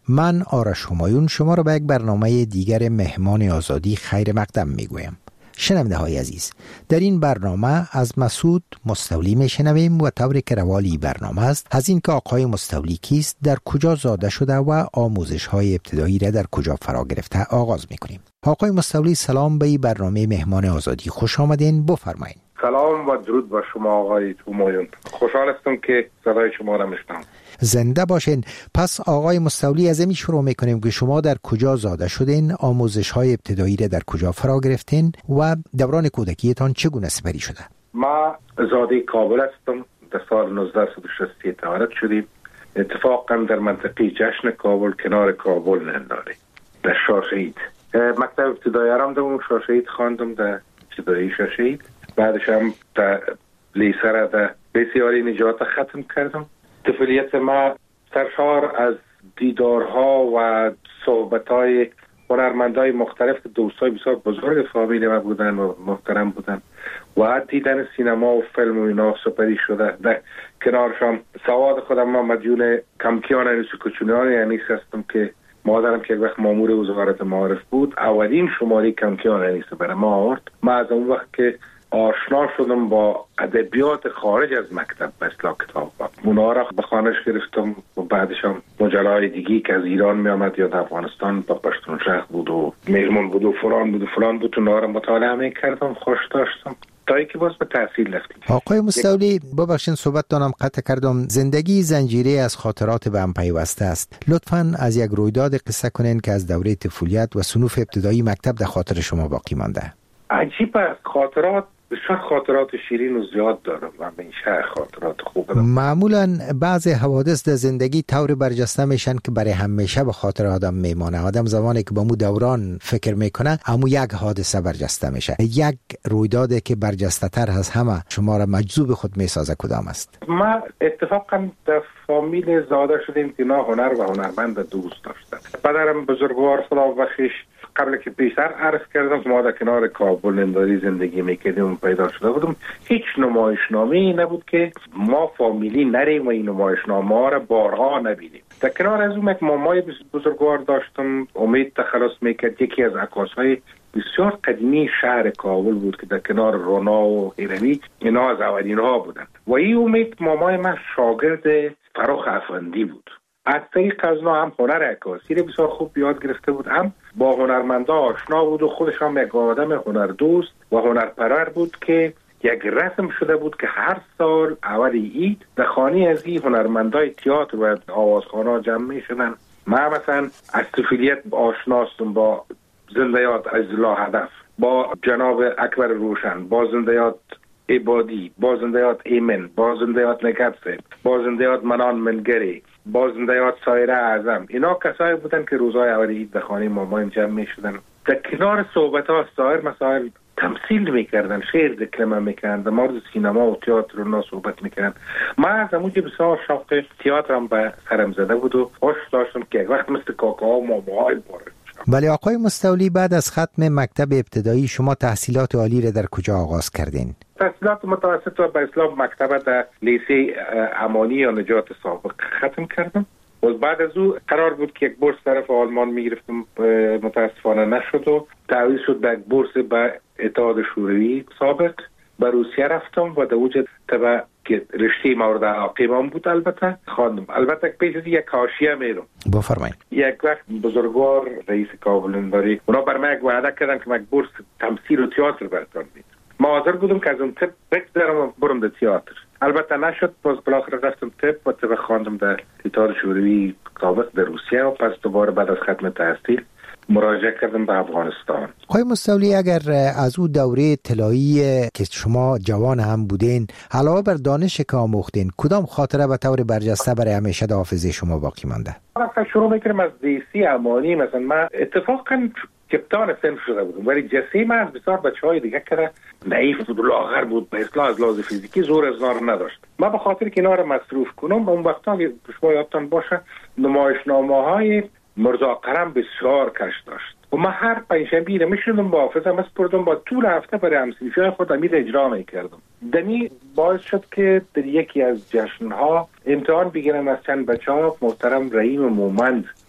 من آرش همایون شما را به یک برنامه دیگر مهمان آزادی خیر مقدم میگویم. شنونده های عزیز، در این برنامه از مسعود مستولی میشنویم و طوری که روالی برنامه است از این که آقای مستولی کیست، در کجا زاده شده و آموزش های ابتدایی را در کجا فرا گرفته آغاز میکنیم. آقای مستولی سلام، به برنامه مهمان آزادی خوش آمدین. بفرمایید. سلام و درود بر شما آقای همایون. خوشحال هستم که صدای شما را میشنوم. زنده باشین. پس آقای مستولی از این شروع میکنیم که شما در کجا زاده شدین، آموزش های ابتدایی را در کجا فرا گرفتین و دوران کودکیتان چگونه سپری شده؟ ما زاده کابل هستم. در سال نوزده صد و شصت تولد شدیم. اتفاقا در منطقه جشن کابل کنار کابل ننداره در شاشهید. مکتب ابتدایی رم در شاشهید خواندم، در ابتدایی شاشهید. بعدش هم در لیسه را در بسیاری نجات ختم کردم. طفولیت ما سرشار از دیدارها و صحبتهای هنرمندای مختلف، دوستای بسیار بزرگ فامیل ما بودن و محترم بودن و دیدن سینما و فیلم و اینا سپری شده. در کنارشان سواد خودم ما مدیون کمکیان انیس و کچونیان انیس هستم که مادرم که یک وقت مامور وزارت معارف بود اولین شماره کمکیان انیس برای ما آورد. ما از اون وقت که آشنا شدم با ادبیات خارج از مکتب به اصطلاح کتاب ها، اونا را به خانش گرفتم و بعدش هم مجله‌های دیگی که از ایران می آمد یا در افغانستان با پشتون شهر بود و میرمون بود و فلان بود و فلان بود، اونا را مطالعه می کردم، خوش داشتم تا اینکه باز به تحصیل رفتیم. آقای مستولی، ببخشید صحبت دانم قطع کردم. زندگی زنجیره از خاطرات به هم پیوسته است. لطفاً از یک رویداد قصه کنین که از دوره طفولیت و صنوف ابتدایی مکتب در خاطر شما باقی مانده. عجیب است. خاطرات بسیار خاطرات شیرین و زیاد دارم و به این شهر خاطرات خوب دارم. معمولا بعض حوادث در زندگی طور برجسته میشن که برای همیشه به خاطر آدم میمانه. آدم زمانی که به مو دوران فکر میکنه همو یک حادثه برجسته میشه. یک رویدادی که برجسته تر از همه شما را مجذوب خود میسازه کدام است؟ ما اتفاقا در فامیل زاده شدیم که نه هنر و هنرمند دوست داشتن. پدرم بزرگوار خدا بخشش قبل که پیشتر عرض کردم که ما در کنار کابل ننداری زندگی میکردیم و پیدا شده بودم، هیچ نمایشنامه‌ای نبود که ما فامیلی نریم و این نمایشنامه ها را بارها نبینیم. در کنار از اون یک مامای بزرگوار داشتم، امید تخلص میکرد، یکی از عکاسهای بسیار قدیمی شهر کابل بود که در کنار رونا و هیروی اینا از اولین ها بودند و این امید مامای من شاگرد فرخ افندی بود. از طریق از نو هم هنر عکاسی رو بسیار خوب یاد گرفته بود، هم با هنرمندا آشنا بود و خودش هم یک آدم هنردوست و هنرپرور بود که یک رسم شده بود که هر سال اول عید در خانه از این هنرمندای تئاتر و آوازخوان‌ها جمع می شدن. من مثلا از طفولیت آشناستم با زنده یاد عزیزالله هدف، با جناب اکبر روشن، با زنده یاد عبادی، با زنده یاد ایمن، با زنده یاد نگبسه، با زنده یاد منان منگری، با زنده یاد سایره اعظم. اینا کسایی بودن که روزهای اول عید در خانه مامان جمع می شدن. در کنار صحبت ها سایر مسائل تمثیل میکردن، شعر دکلمه میکردن، در مورد سینما و تئاتر رو صحبت میکردن. من از اونجا بسیار شوق تئاترم به سرم زده بود و خوش داشتم که وقت مثل کاکا و ماماهای باره. ولی آقای مستولی، بعد از ختم مکتب ابتدایی شما تحصیلات عالی را در کجا آغاز کردین؟ تحصیلات متوسط و به اصطلاح مکتب در لیسه امانی یا نجات سابق ختم کردم و بعد از او قرار بود که یک بورس طرف آلمان میگرفتم، متاسفانه نشد و تعویض شد به یک بورس به اتحاد شوروی سابق. به روسیه رفتم و در اوجه طبع که رشته مورد علاقه من بود البته خواندم. البته پیش از یک حاشیه میرم. بفرمایید. یک وقت بزرگوار رئیس کابل ننداری اونا بر من یک وعده کردن که من بورس تمثیل و تئاتر براتون میدم. ما حاضر بودم که از اون طب بگذرم و برم در تئاتر. البته نشد. باز بالاخره رفتم طب و طب خواندم در اتحاد شوروی سابق در روسیه و پس دوباره بعد از ختم تحصیل مراجعه کردم به افغانستان. آقای مستولی، اگر از او دوره طلایی که شما جوان هم بودین علاوه بر دانش که آموختین، کدام خاطره به طور برجسته برای همیشه در حافظه شما باقی مانده؟ مثلا شروع میکنم از دیسی امانی. مثلا من اتفاقا کپتان سن شده بودم ولی جسه من از بسیار بچه های دیگه که نحیف بود و لاغر بود، به اصطلاح از لحاظ فیزیکی زور از نار نداشت. من به خاطر که اینا رو مصروف کنم اون وقتا که شما یادتان باشه نمایشنامه های مرزا قرم بسیار کش داشت و من هر پنجشنبه رو میشدم با حافظم اسپردم با طول هفته برای همسنفیای خود امیر اجرا میکردم. دمی باعث شد که در یکی از جشنها امتحان بگیرم از چند بچه ها. محترم رحیم مومند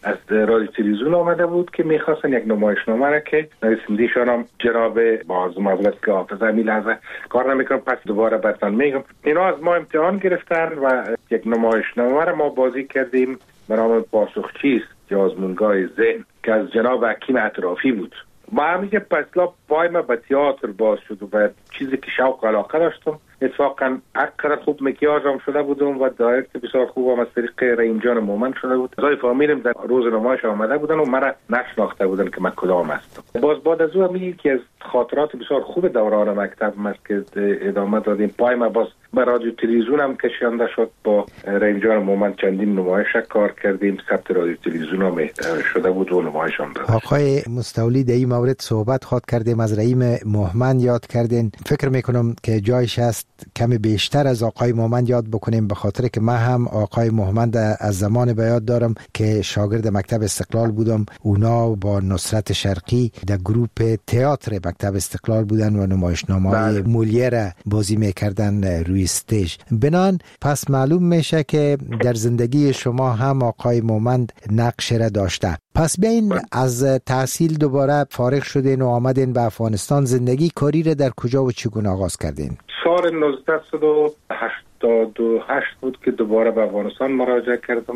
از رادیو تلویزیون آمده بود که میخواستن یک نمایشنامه را که نویسنده‌شان هم جناب باز معذرت که حافظ همین لحظه کار نمیکنم، پس دوباره براتون میگم. اینا از ما امتحان گرفتن و یک نمایشنامه را ما بازی کردیم به نام پاسخچیست یا آزمونگاه ذهن که از جناب حکیم اطرافی بود. با همیشه پسلا پای ما به تئاتر باز شد و به چیزی که شوق و علاقه داشتم. اتفاقا اقرا خوب مکیاج هم شده بودم و دایرکت بسیار خوب هم از طریق رحیم جان مومن شده بود. زای فامیلم در روز نمایش آمده بودن و مرا نشناخته بودن که من کدام هستم. باز بعد از او میگه که از خاطرات بسیار خوب دوران مکتب است که ادامه دادیم. پای ما باز به رادیو تلویزیون هم کشانده شد، با رحیم جان مومن چندین نمایش کار کردیم. ثبت رادیو تلویزیون هم شده بود و نمایش هم داشت. آقای مستولی در این مورد صحبت خواهد کردیم، از رحیم مومن یاد کردین. فکر میکنم که جایش است کمی بیشتر از آقای مومن یاد بکنیم، به خاطر که من هم آقای مومن از زمان به یاد دارم که شاگرد مکتب استقلال بودم. اونا با نصرت شرقی در گروپ تئاتر مکتب استقلال بودن و نمایشنامه‌های مولیر بازی میکردن روی استیج. بنان پس معلوم میشه که در زندگی شما هم آقای مومن نقش را داشته. پس بیاین از تحصیل دوباره فارغ شدین و آمدین به افغانستان. زندگی کاری را در کجا و چگونه آغاز کردین؟ سال نوزده و هشتاد و هشت بود که دوباره به افغانستان مراجعه کردم.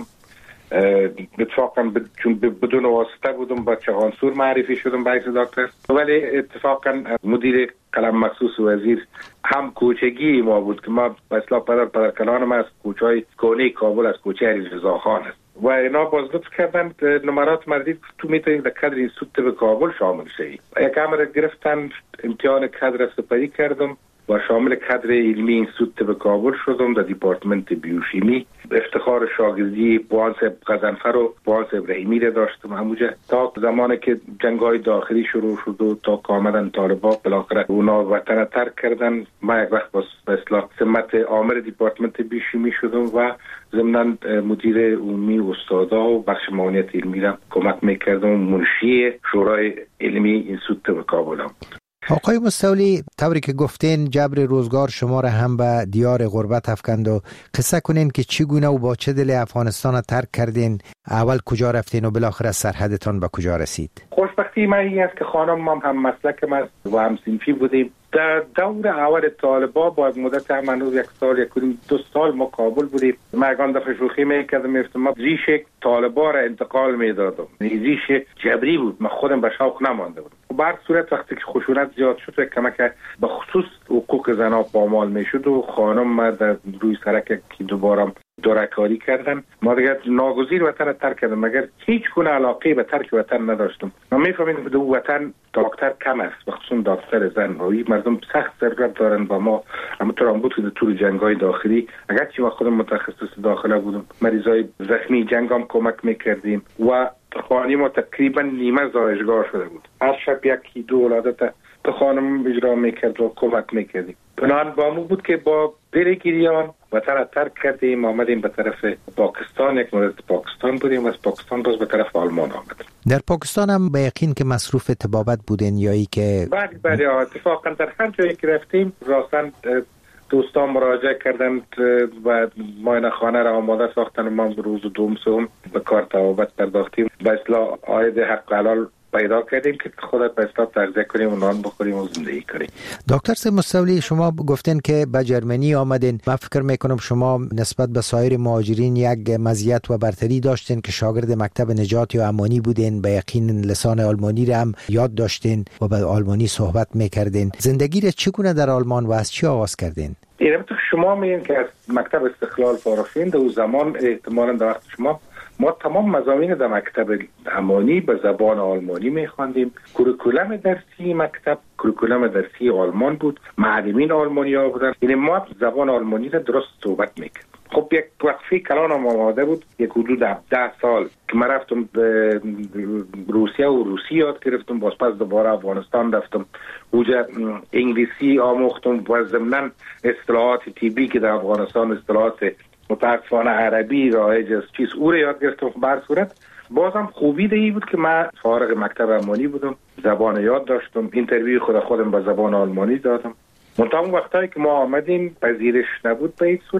اتفاقا چون بدون واسطه بودم با چغانسور معرفی شدم به حیث دکتر، ولی اتفاقا مدیر قلم مخصوص وزیر هم کوچگی ما بود که ما به اصطلاح پدر پدر کلان ما از کوچه‌های کونه کابل از کوچه علی رضا خان است و اینا باز لطف کردن نمرات مردید تو میتونید در کادر اینستیتوت به کابل شامل شید. یک امر گرفتن، امتحان کادر سپری کردم و شامل کادر علمی اینستیتوت به کابل شدم در دیپارتمنت بیوشیمی. افتخار شاگردی پوان صاحب غضنفر و پوان صاحب رحیمی را داشتم همونجا تا زمانی که جنگ‌های داخلی شروع شد و تا که آمدن طالبان بالاخره اونا وطن ترک کردن. من یک وقت به اصطلاح سمت آمر دیپارتمنت بیوشیمی شدم و ضمن مدیر عمومی استادا و بخش معاونیت علمی را کمک میکردم. منشی شورای علمی اینستیتوت به کابل هم. آقای مستولی، طوری که گفتین جبر روزگار شما را هم به دیار غربت افکند و قصه کنین که چگونه و با چه دل افغانستان را ترک کردین، اول کجا رفتین و بالاخره سرحدتان به کجا رسید؟ خوشبختی من این است که خانم هم هم مسلک ما و هم صنفی بودیم. در دور اول طالبا با مدت هم هنوز یک سال یک دو سال ما کابل بودیم. من یکان دفعه شوخی میکردم میفتم ما ریش طالبا را انتقال میدادم، ریش جبری بود، من خودم به شوق نمانده بودم. و بر صورت وقتی که خشونت زیاد شد کمک به خصوص حقوق زنها پامال میشد و خانم ما در روی سرک که دوباره دورکاری کردن، ما دیگه ناگزیر وطن ترک کردم مگر هیچ گونه علاقه به ترک وطن نداشتم. ما میفهمیم که دو وطن دکتر کم است، بخصوص دکتر زن و این مردم سخت ضرورت دارن با ما. همونطور هم بود که طول جنگ‌های داخلی اگرچه ما خودم متخصص داخله بودم مریضای زخمی جنگ هم کمک میکردیم و خانه ما تقریبا نیمه زایشگاه شده بود. هر شب یکی دو ولادت تو خانم اجرا میکرد و کمک میکردیم. بنان با مو بود که با دلگیریان وطن ترک کردیم آمدیم به طرف پاکستان. یک مدت پاکستان بودیم و از پاکستان باز به طرف آلمان آمدیم. در پاکستان هم به یقین که مصروف طبابت بودین یا ای که بله بله اتفاقا در هر جایی که رفتیم راستن دوستان مراجعه کردند و معاینه خانه را آماده ساختن و ما روز دوم سوم به کار طبابت پرداختیم. به اصطلاح عاید حق حلال پیدا کردیم که خودت به اصطلاح تغذیه کنیم و نان بخوریم و زندگی کنیم. دکتر سید مستولی، شما گفتین که به جرمنی آمدین. من فکر میکنم شما نسبت به سایر مهاجرین یک مزیت و برتری داشتین که شاگرد مکتب نجات یا امانی بودین، به یقین لسان آلمانی را هم یاد داشتین و به آلمانی صحبت میکردین. زندگی را چگونه در آلمان و از چی آغاز کردین؟ البته شما میگین که از مکتب استقلال فارغ شدین، در زمان احتمالاً در وقت شما ما تمام مضامین در مکتب امانی به زبان آلمانی میخواندیم. کوریکولم درسی مکتب کوریکولم درسی آلمان بود، معلمین آلمانی ها بودن، یعنی ما زبان آلمانی را درست صحبت میکردیم. خب یک وقفه کلان هم آماده بود، یک حدود ده سال که من رفتم به روسیه و روسی یاد گرفتم، باز پس دوباره افغانستان رفتم اونجا انگلیسی آموختم و ضمناً اصطلاحات طبی که در افغانستان اصطلاحات متاسفانه عربی رایج است چیز او رو یاد گرفتم. بر صورت بازم خوبی دیگه بود که من فارغ مکتب آلمانی بودم، زبان یاد داشتم، اینترویو خود خودم با زبان آلمانی دادم. منتها اون وقتایی که ما آمدیم پذیرش نبود به این صورت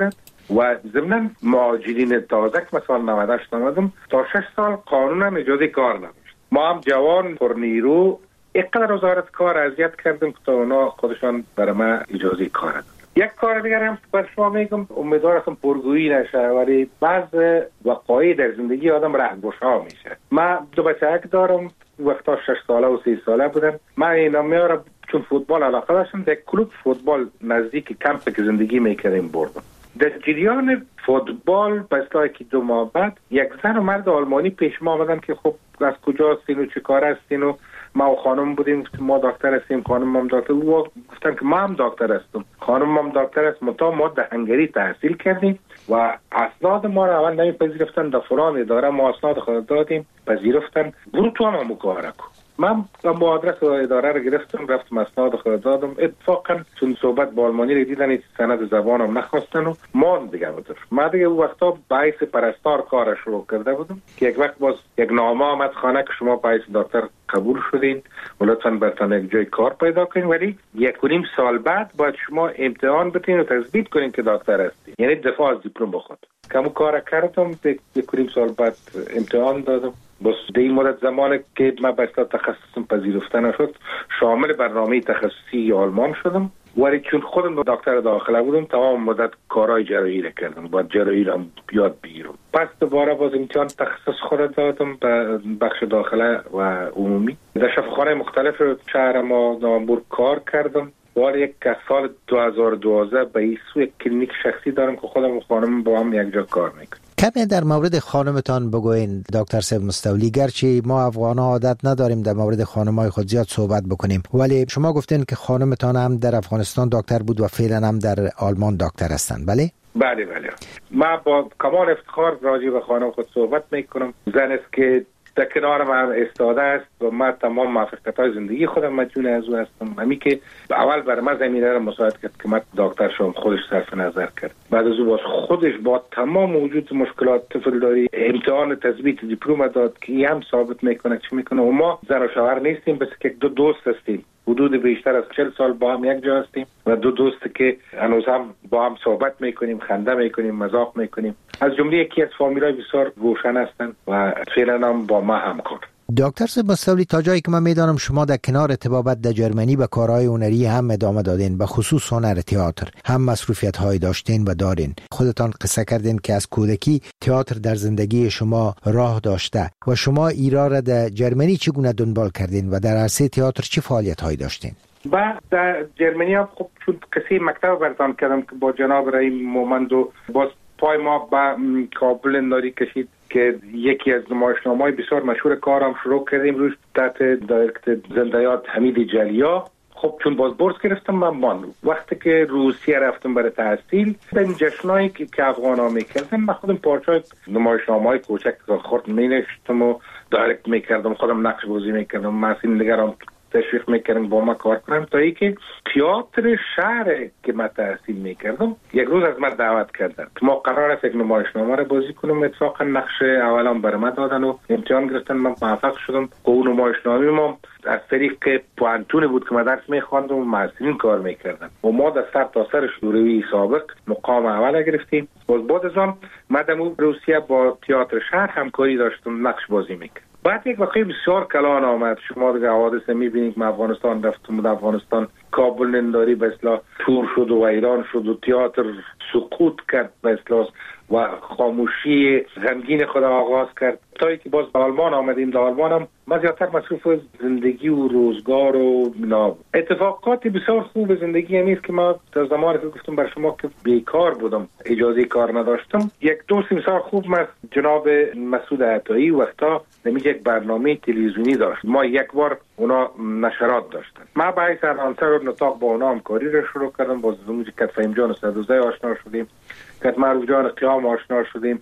و ضمن مهاجرین تازه که مثلا نود و هشت آمدم تا شش سال قانون هم اجازه کار نداشت. ما هم جوان پر نیرو اینقدر وزارت کار اذیت کردیم که تا اونا خودشان برای ما اجازه کار دادن. یک کار دیگر هم بر شما میگم، امیدوارم پرگویی نشه، ولی بعض وقایع در زندگی آدم رهگشا میشه. من دو بچه‌ک دارم، وقتا شش ساله و سی ساله بودن. من اینا میارم چون فوتبال علاقه داشتم، در کلوب فوتبال نزدیک کمپ که زندگی میکردیم بردم. در جریان فوتبال پس که دو ماه بعد یک زن و مرد آلمانی پیش ما آمدن که خب از کجا هستین و چه کار هستین و ما و خانم بودیم، ما دکتر هستیم، خانم هم دکتر. و گفتن که ما هم دکتر هستم، خانم هم دکتر است، متا ما در هنگری تحصیل کردیم و اسناد ما را اول نمیپذیرفتن. در فلان اداره ما اسناد خود دادیم، پذیرفتن، برو تو هم هم کار کن. من با آدرس اداره را گرفتم، رفتم اسناد خود دادم. اتفاقا چون صحبت با آلمانی را دیدن، سند زبانم نخواستن و ما دیگه بودم. ما دیگه اون وقتا باعث پرستار کار شروع کرده بودم که یک وقت باز یک نامه آمد خانه که شما باعث دکتر قبول شدین و لطفاً برتان یک جای کار پیدا کنین، ولی یک و نیم سال بعد باید شما امتحان بتین و تثبیت کنین که دکتر هستین، یعنی دفاع از دیپلم بخود. کمو کار کردم، یک و نیم سال بعد امتحان دادم. بس در این مدت زمانی که من بسیار تخصصم پذیرفته نشد، شامل برنامه تخصصی آلمان شدم، ولی چون خودم دکتر داخله بودم تمام مدت کارهای جراحی را کردم، باید جراحی را یاد بگیرم. پس دوباره باز امتحان تخصص خود دادم به بخش داخله و عمومی. در شفاخانه مختلف شهر ما نامبور کار کردم، ولی یک سال دو هزار و دوازده به این سو یک کلینیک شخصی دارم که خودم و خانم با هم یک جا کار میکنم. کمی در مورد خانمتان بگوین دکتر صاحب مستولی. گرچه ما افغان ها عادت نداریم در مورد خانمای خود زیاد صحبت بکنیم، ولی شما گفتین که خانمتان هم در افغانستان دکتر بود و فعلا هم در آلمان دکتر هستند، بله؟ بله بله. من با کمال افتخار راجع به خانم خود صحبت میکنم. زن است که در کنار من استاده است و من تمام موفقیت‌های زندگی خودم مدیون از او هستم. همین که اول برای من زمینه را مساعد کرد که من دکتر شدم، خودش صرف نظر کرد. بعد از او باز خودش با تمام وجود مشکلات طفل داری امتحان تثبیت دیپلم داد که این هم ثابت میکنه چی میکنه. و ما زن و شوهر نیستیم، بس که دو دوست هستیم، حدود بیشتر از چهل سال با هم یک جا هستیم و دو دوست که هنوز هم با هم صحبت میکنیم، خنده میکنیم، مذاق میکنیم. از جمله یکی از فامیلای بسیار روشن هستند و فعلا هم با ما همکار. دکتر صاحب مستولی، تا جایی که من میدانم شما در کنار ارتباطات در جرمنی به کارهای هنری هم ادامه دادین، به خصوص هنر تئاتر هم مسئولیت های داشتین و دارین. خودتان قصه کردین که از کودکی تئاتر در زندگی شما راه داشته و شما ایرا را در جرمنی چگونه دنبال کردین و در عرصه تئاتر چه فعالیت هایی داشتین؟ با در جرمنی هم خب چون قصه مکتب برتان کردم که با جناب رئیس مومندو باز پای ما به کابل انداری کشید که یکی از نمایشنامه‌های بسیار مشهور کارم شروع کردیم روش تحت دایرکت زنده‌یاد حمید جلیا. خب چون باز بورس گرفتم من ماندم. وقتی که روسیه رفتم برای تحصیل، در این جشنایی که, که افغان‌ها می‌کردن من خودم پارچه‌های نمایشنامه‌های کوچک خورد می‌نوشتم و دایرکت می‌کردم، خودم نقش بازی می‌کردم، مسئول نگران تشویق میکردم با ما کار کنم، تا ای که تئاتر شهر که من تحصیل میکردم یک روز از من دعوت کردن که ما قرار است یک نمایشنامه را بازی کنم. اتفاقا نقش اولام برای من دادن و امتحان گرفتن، من موفق شدم. اون نمایشنامه ما از طریق پوانتون بود که من درس میخواندم و مسئولین کار میکردن و ما در سر تا سر شوروی سابق مقام اول گرفتیم. باز بعد از آن من در روسیه با تئاتر شهر همکاری داشتم، نقش بازی میکردم. بعد یک واقعی بسیار کلان آمد. شما دیگه حوادث میبینید که افغانستان رفتم و افغانستان کابل ننداری به اصطلاح تور شد و ایران شد و تئاتر سقوط کرد به اصطلاح و خاموشی غمگین خود آغاز کرد تا اینکه باز به آلمان آمدیم. در آلمان هم من زیادتر مصروف زندگی و روزگار و اینا. اتفاقات بسیار خوب زندگی همیست که ما در زمانی که گفتم بر شما که بیکار بودم، اجازه کار نداشتم، یک دوست بسیار خوب من جناب مسعود عطایی وقتا نمیشه یک برنامه تلویزیونی داشت. ما یک بار اونا نشرات داشتن، ما باعث انانسر و نطاق با اونا هم کاری رو شروع کردم. باز زموجی کت فهیم جان صدوزه آشنا شدیم، کت معروف جان قیام آشنا شدیم.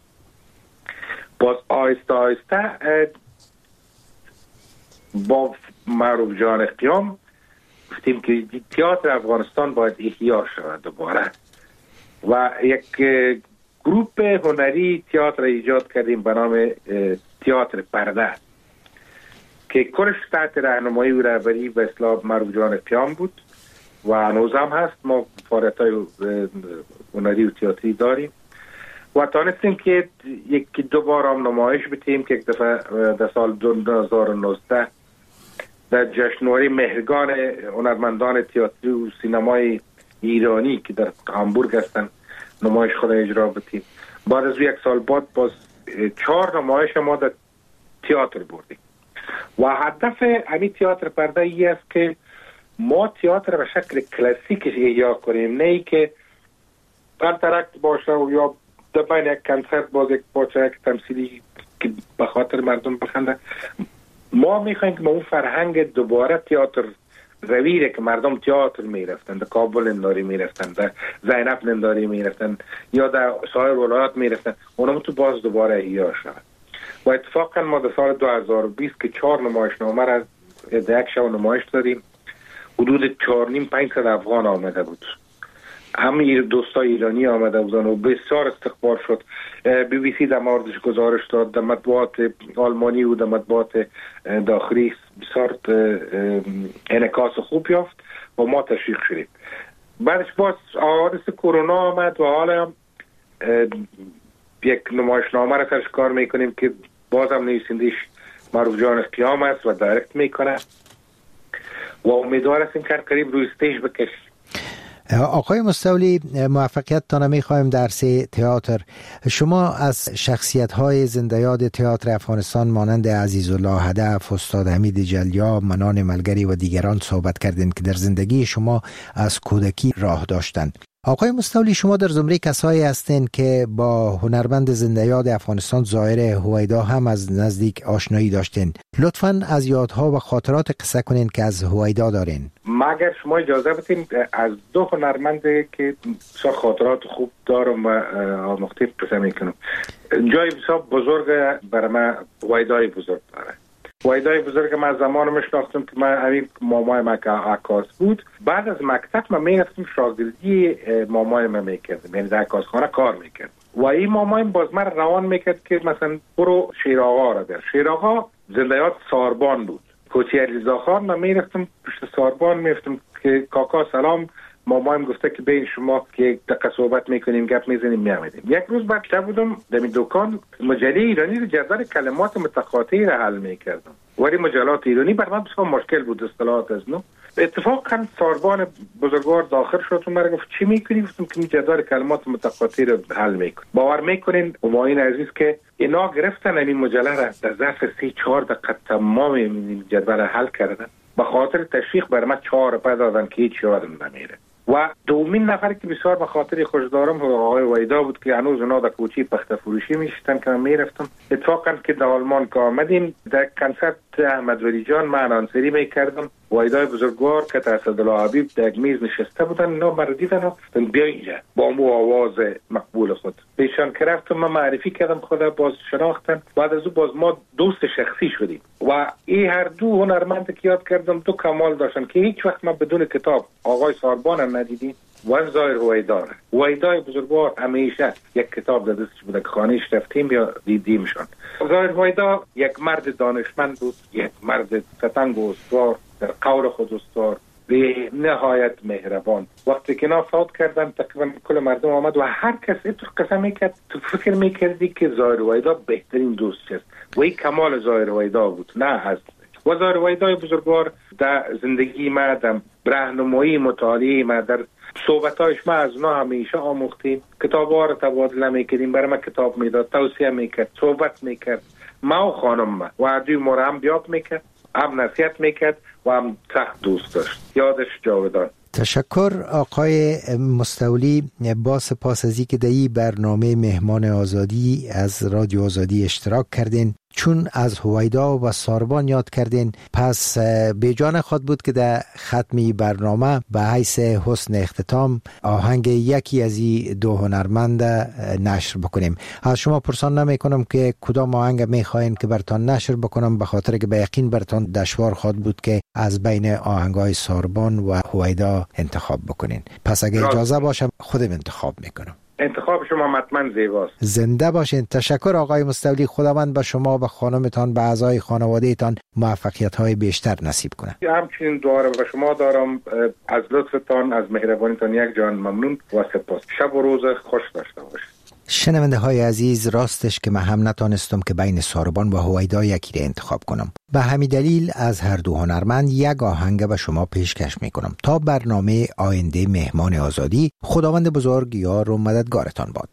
باز آیسته آیسته با معروف جان قیام گفتیم که تئاتر افغانستان باید احیا شود دوباره و یک گروپ هنری تئاتر ایجاد کردیم به نام تئاتر پرده که کلش تحت راهنمایی و رهبری به اصطلاح معروف جان قیام بود و هنوز هم هست. ما فعالیت‌های هنری و تئاتری داریم. و تانستیم که یکی دو بار هم نمایش بتیم که یک دفعه در سال دو هزار و نوزده در جشنواره مهرگان هنرمندان تئاتری و سینمای ایرانی که در هامبورگ هستن نمایش خود اجرا بتیم. بعد از یک سال بعد باز چهار نمایش ما در تئاتر بردیم و هدف همین تئاتر پرده ای است که ما تئاتر به شکل کلاسیک احیا کنیم، نه ای که انترکت باشه و یا در بین یک کنسرت باز یک پارچه یک تمثیلی که به خاطر مردم بخنده. ما میخوایم که ما اون فرهنگ دوباره تئاتر رویره که مردم تئاتر میرفتن، در کابل ننداری میرفتن، در زینب ننداری میرفتن یا در سایر ولایات میرفتن، اونم تو باز دوباره احیا شد. و اتفاقا ما در سال دو هزار و بیست که چهار نمایشنامه را در یک شب نمایش دادیم، حدود چهار نیم پنجصد افغان آمده بود، همه دوستای ایرانی آمده بودن و بسیار استقبال شد. بی بی سی در موردش گزارش داد، در مطبوعات آلمانی و در مطبوعات داخلی بسیار انعکاس خوب یافت و ما تشویق شدیم. بعدش باز حادثه کرونا آمد و حالا یک نمایشنامه را سرش کار میکنیم که بازم نویسندش معروف جان قیام است و دایرکت میکنه و امیدوار هستیم که قریب روی استیج بکش. آقای مستولی، موفقیت تانه می خواهیم در سه تئاتر. شما از شخصیت های زنده یاد تئاتر افغانستان مانند عزیزالله هدف، استاد حمید جلیا، منان ملگری و دیگران صحبت کردین که در زندگی شما از کودکی راه داشتند. آقای مستولی، شما در زمره کسایی هستین که با هنرمند زنده یاد افغانستان ظاهر هویدا هم از نزدیک آشنایی داشتین. لطفاً از یادها و خاطرات قصه کنین که از هویدا دارین. مگر شما اجازه بدین از دو هنرمند که خاطرات خوب دارم و آموخته قصه میکنم. جای بسیار بزرگ برای من هویدای بزرگ داره. هویدای بزرگ من زمان میشناختم که من همین مامای من که عکاس بود. بعد از مکتب من میرفتم شاگردی مامای من میکردم، یعنی در عکاسخانه کار میکردم و این مامای باز من روان میکرد که مثلا برو شیراغا را بر. شیراغا زنده یاد ساربان بود، کوچه علیزا خان. من میرفتم پشت ساربان میفتم که کاکا سلام، مامایم گفته که بین شما که یک دقیقه صحبت میکنیم گپ میزنیم میامدیم. یک روز بعد شب بودم در این دکان مجله ایرانی رو جدول کلمات متقاطعی را حل میکردم، ولی مجلات ایرانی بر من بسیار مشکل بود اصطلاحات از نو. اتفاقا ساربان بزرگوار داخل شد و مرا گفت چی میکنی؟ گفتم که جدول کلمات متقاطعی رو حل میکنم. باور میکنین همایون عزیز که اینا گرفتن این مجله را در ظرف سی چهار دقیقه تمام این جدول حل کردن. به خاطر تشویق بر من چهار پا دادن که هیچ یادم نمیره. و دومین نفر که بسیار به خاطر خوش دارم آقای وحیدا بود که هنوز اونا در کوچه پخته فروشی میشتن که من میرفتم. اتفاقا که در آلمان که آمدیم در کنسرت احمد ولی جان من انصاری میکردم، وحیدای بزرگوار که اسدالله حبیب در یک میز نشسته بودن، اینا مرا دیدن و بیا اینجا با مو آواز مقبول خود پیشان که رفتم، من معرفی کردم، خدا باز شناختن. بعد از او باز ما دوست شخصی شدیم و این هر دو هنرمند که یاد کردم دو کمال داشتن که هیچ وقت ما بدون کتاب آقای ساربان ندیدیم و ظاهر هویدا. هویدای بزرگوار همیشه یک کتاب در دستش بوده که خانه‌اش رفتیم یا دیدیمشان. ظاهر هویدا یک مرد دانشمند بود، یک مرد ستنگ و استوار، در قول خود استوار، به نهایت مهربان. وقتی که نا فوت کردن تقریبا کل مردم آمد و هر کسی تو قسم میکرد، تو فکر میکردی که ظاهر هویدا بهترین دوست است و این کمال ظاهر هویدا بود، نه هست. و ظاهر هویدای بزرگوار در زندگی ما، در راهنمایی مطالعه ما، در صحبتایش ما از اونا همیشه آموختیم. کتاب‌ها رو تبادله میکردیم، برای ما کتاب میداد، توصیه میکرد، صحبت میکرد. ما و خانم ما و عدوی ما رو هم بیاد میکرد، هم نصیحت میکرد و هم سخت دوست داشت. یادش جاودان. تشکر آقای مستولی، با سپاس از اینکه در این برنامه مهمان آزادی از رادیو آزادی اشتراک کردین. چون از هویدا و ساربان یاد کردین، پس به جان خود بود که در ختمی برنامه به حیث حسن اختتام آهنگ یکی از این دو هنرمند نشر بکنیم. از شما پرسان نمی کنم که کدام آهنگ می خواهید که برتان نشر بکنم، به خاطر که به یقین برتان دشوار خواهد بود که از بین آهنگای ساربان و هویدا انتخاب بکنین. پس اگه اجازه باشه خودم انتخاب میکنم. انتخاب شما مطمئن زیباست. زنده باشین. تشکر آقای مستولی. خداوند به شما و خانمتان، به اعضای خانوادهتان موفقیت های بیشتر نصیب کنه. همچنین دعا را به شما دارم. از لطفتان، از مهربانیتان یک جان ممنون و سپاس. شب و روز خوش داشته باشید. شنونده های عزیز، راستش که من هم نتانستم که بین ساربان و هویدا یکی را انتخاب کنم. به همین دلیل از هر دو هنرمند یک آهنگ به شما پیشکش میکنم تا برنامه آینده مهمان آزادی. خداوند بزرگ یار و مددگارتان باد.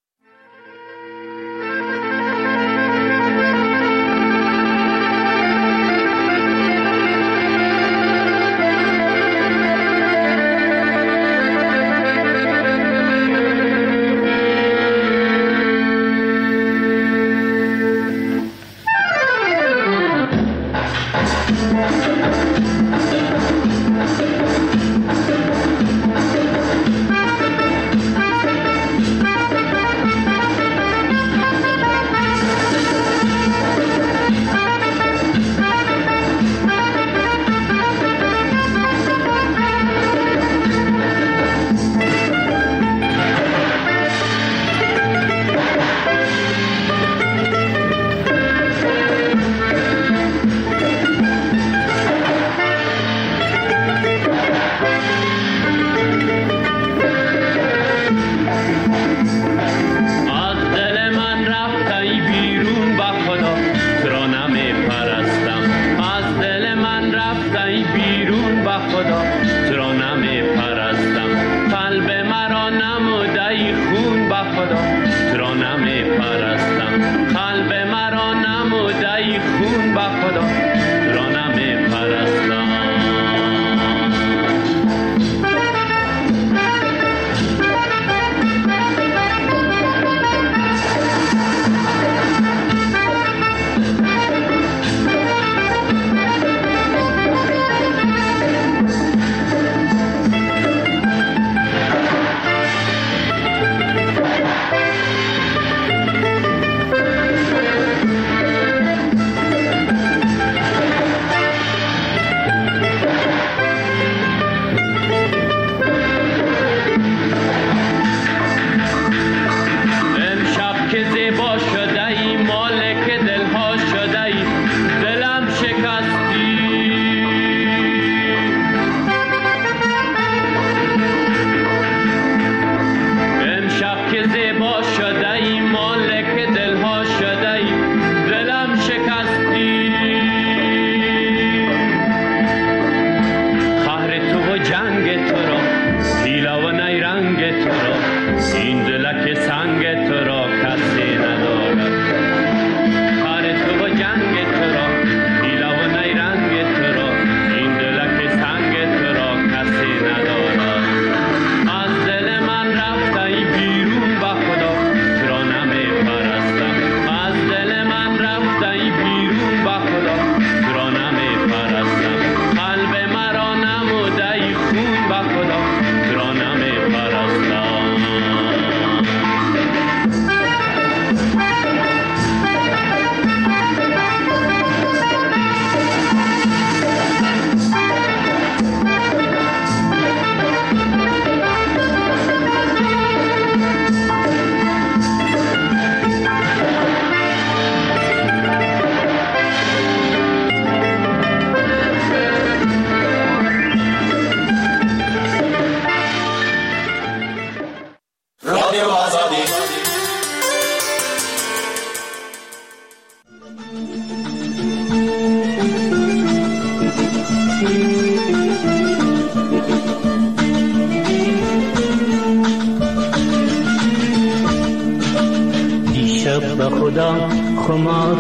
خمار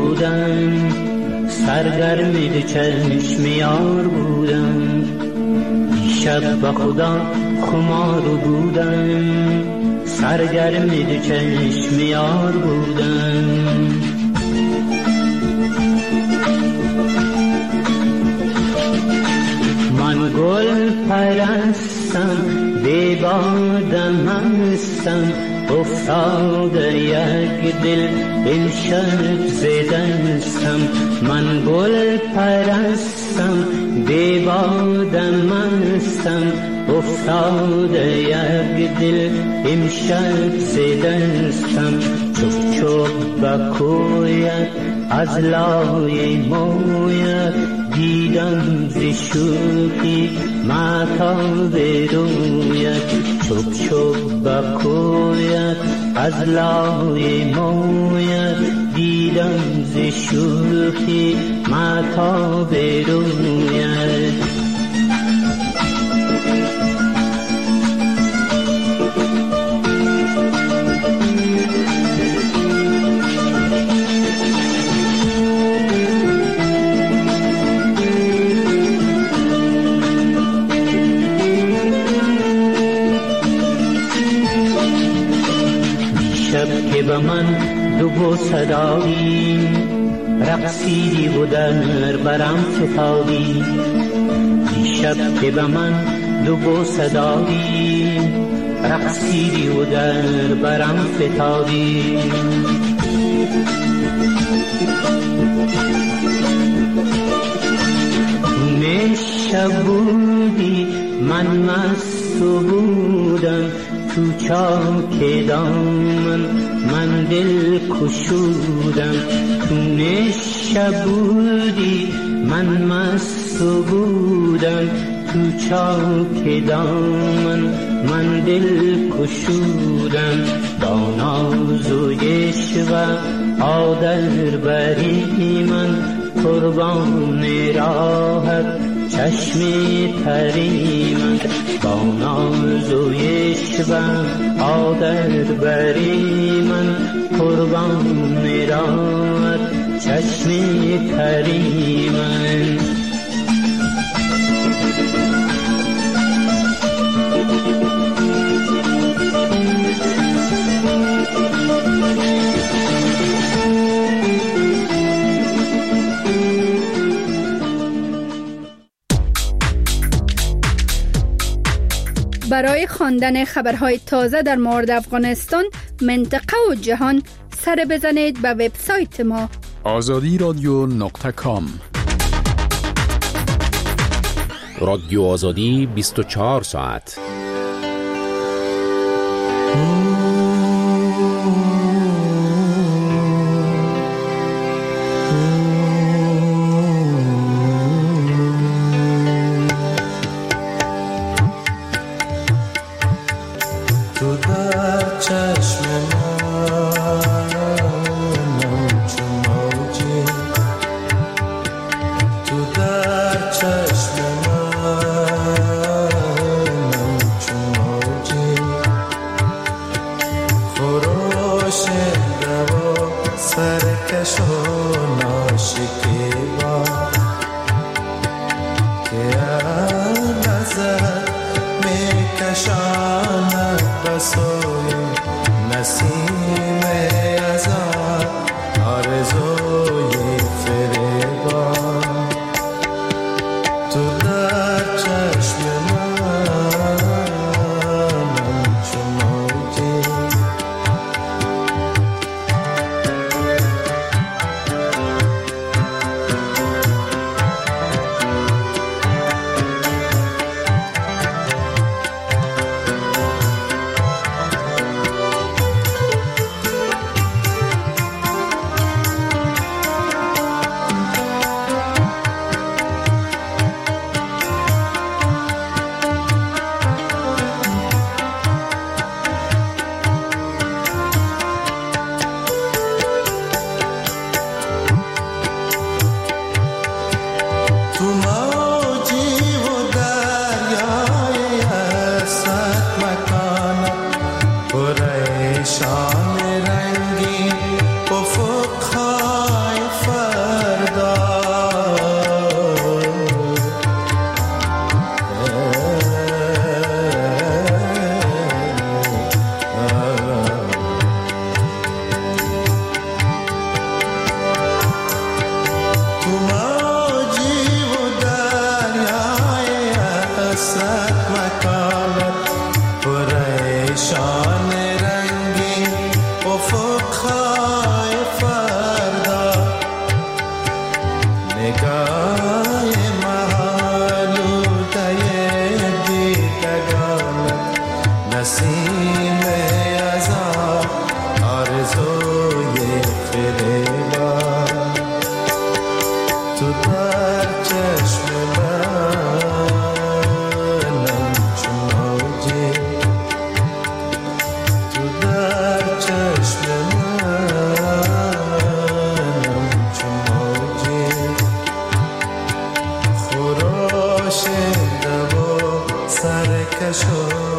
بودم سرگرم ده چشم یار بودم دیشب به خدا خمار بودم سرگرم ده چشم یار بودم من گل پرستم بی بادم هستم افتاده یک دل امشب زدستم من گل پرستم بی بادم هستم افتاده یک دل امشب زدستم چوب چوب بکویت از لای مویت دیدم ز شوخی ماتاب رویت شب شب بکویت از لای مویت دیدم ز شوخی مهتاب رویت به من دو بو صدایی رقصیدی و در برم فتادی دیشب که به من دو بو صدایی رقصیدی و در برم فتادی نشب بودی من مست بودم تو چاک دامن من دل کشودم تو نشب بودی من مست بودم تو چاک دامن من دل کشودم با ناز و عشق آدل بری من قربان راحت چشم تری من با ناز و عشق آدل بری من قربان راحت چشم تری من برای خواندن خبرهای تازه در مورد افغانستان، منطقه و جهان سر بزنید به وبسایت ما آزادی رادیو نقطه کام. رادیو آزادی بیست و چهار ساعت. آتش ها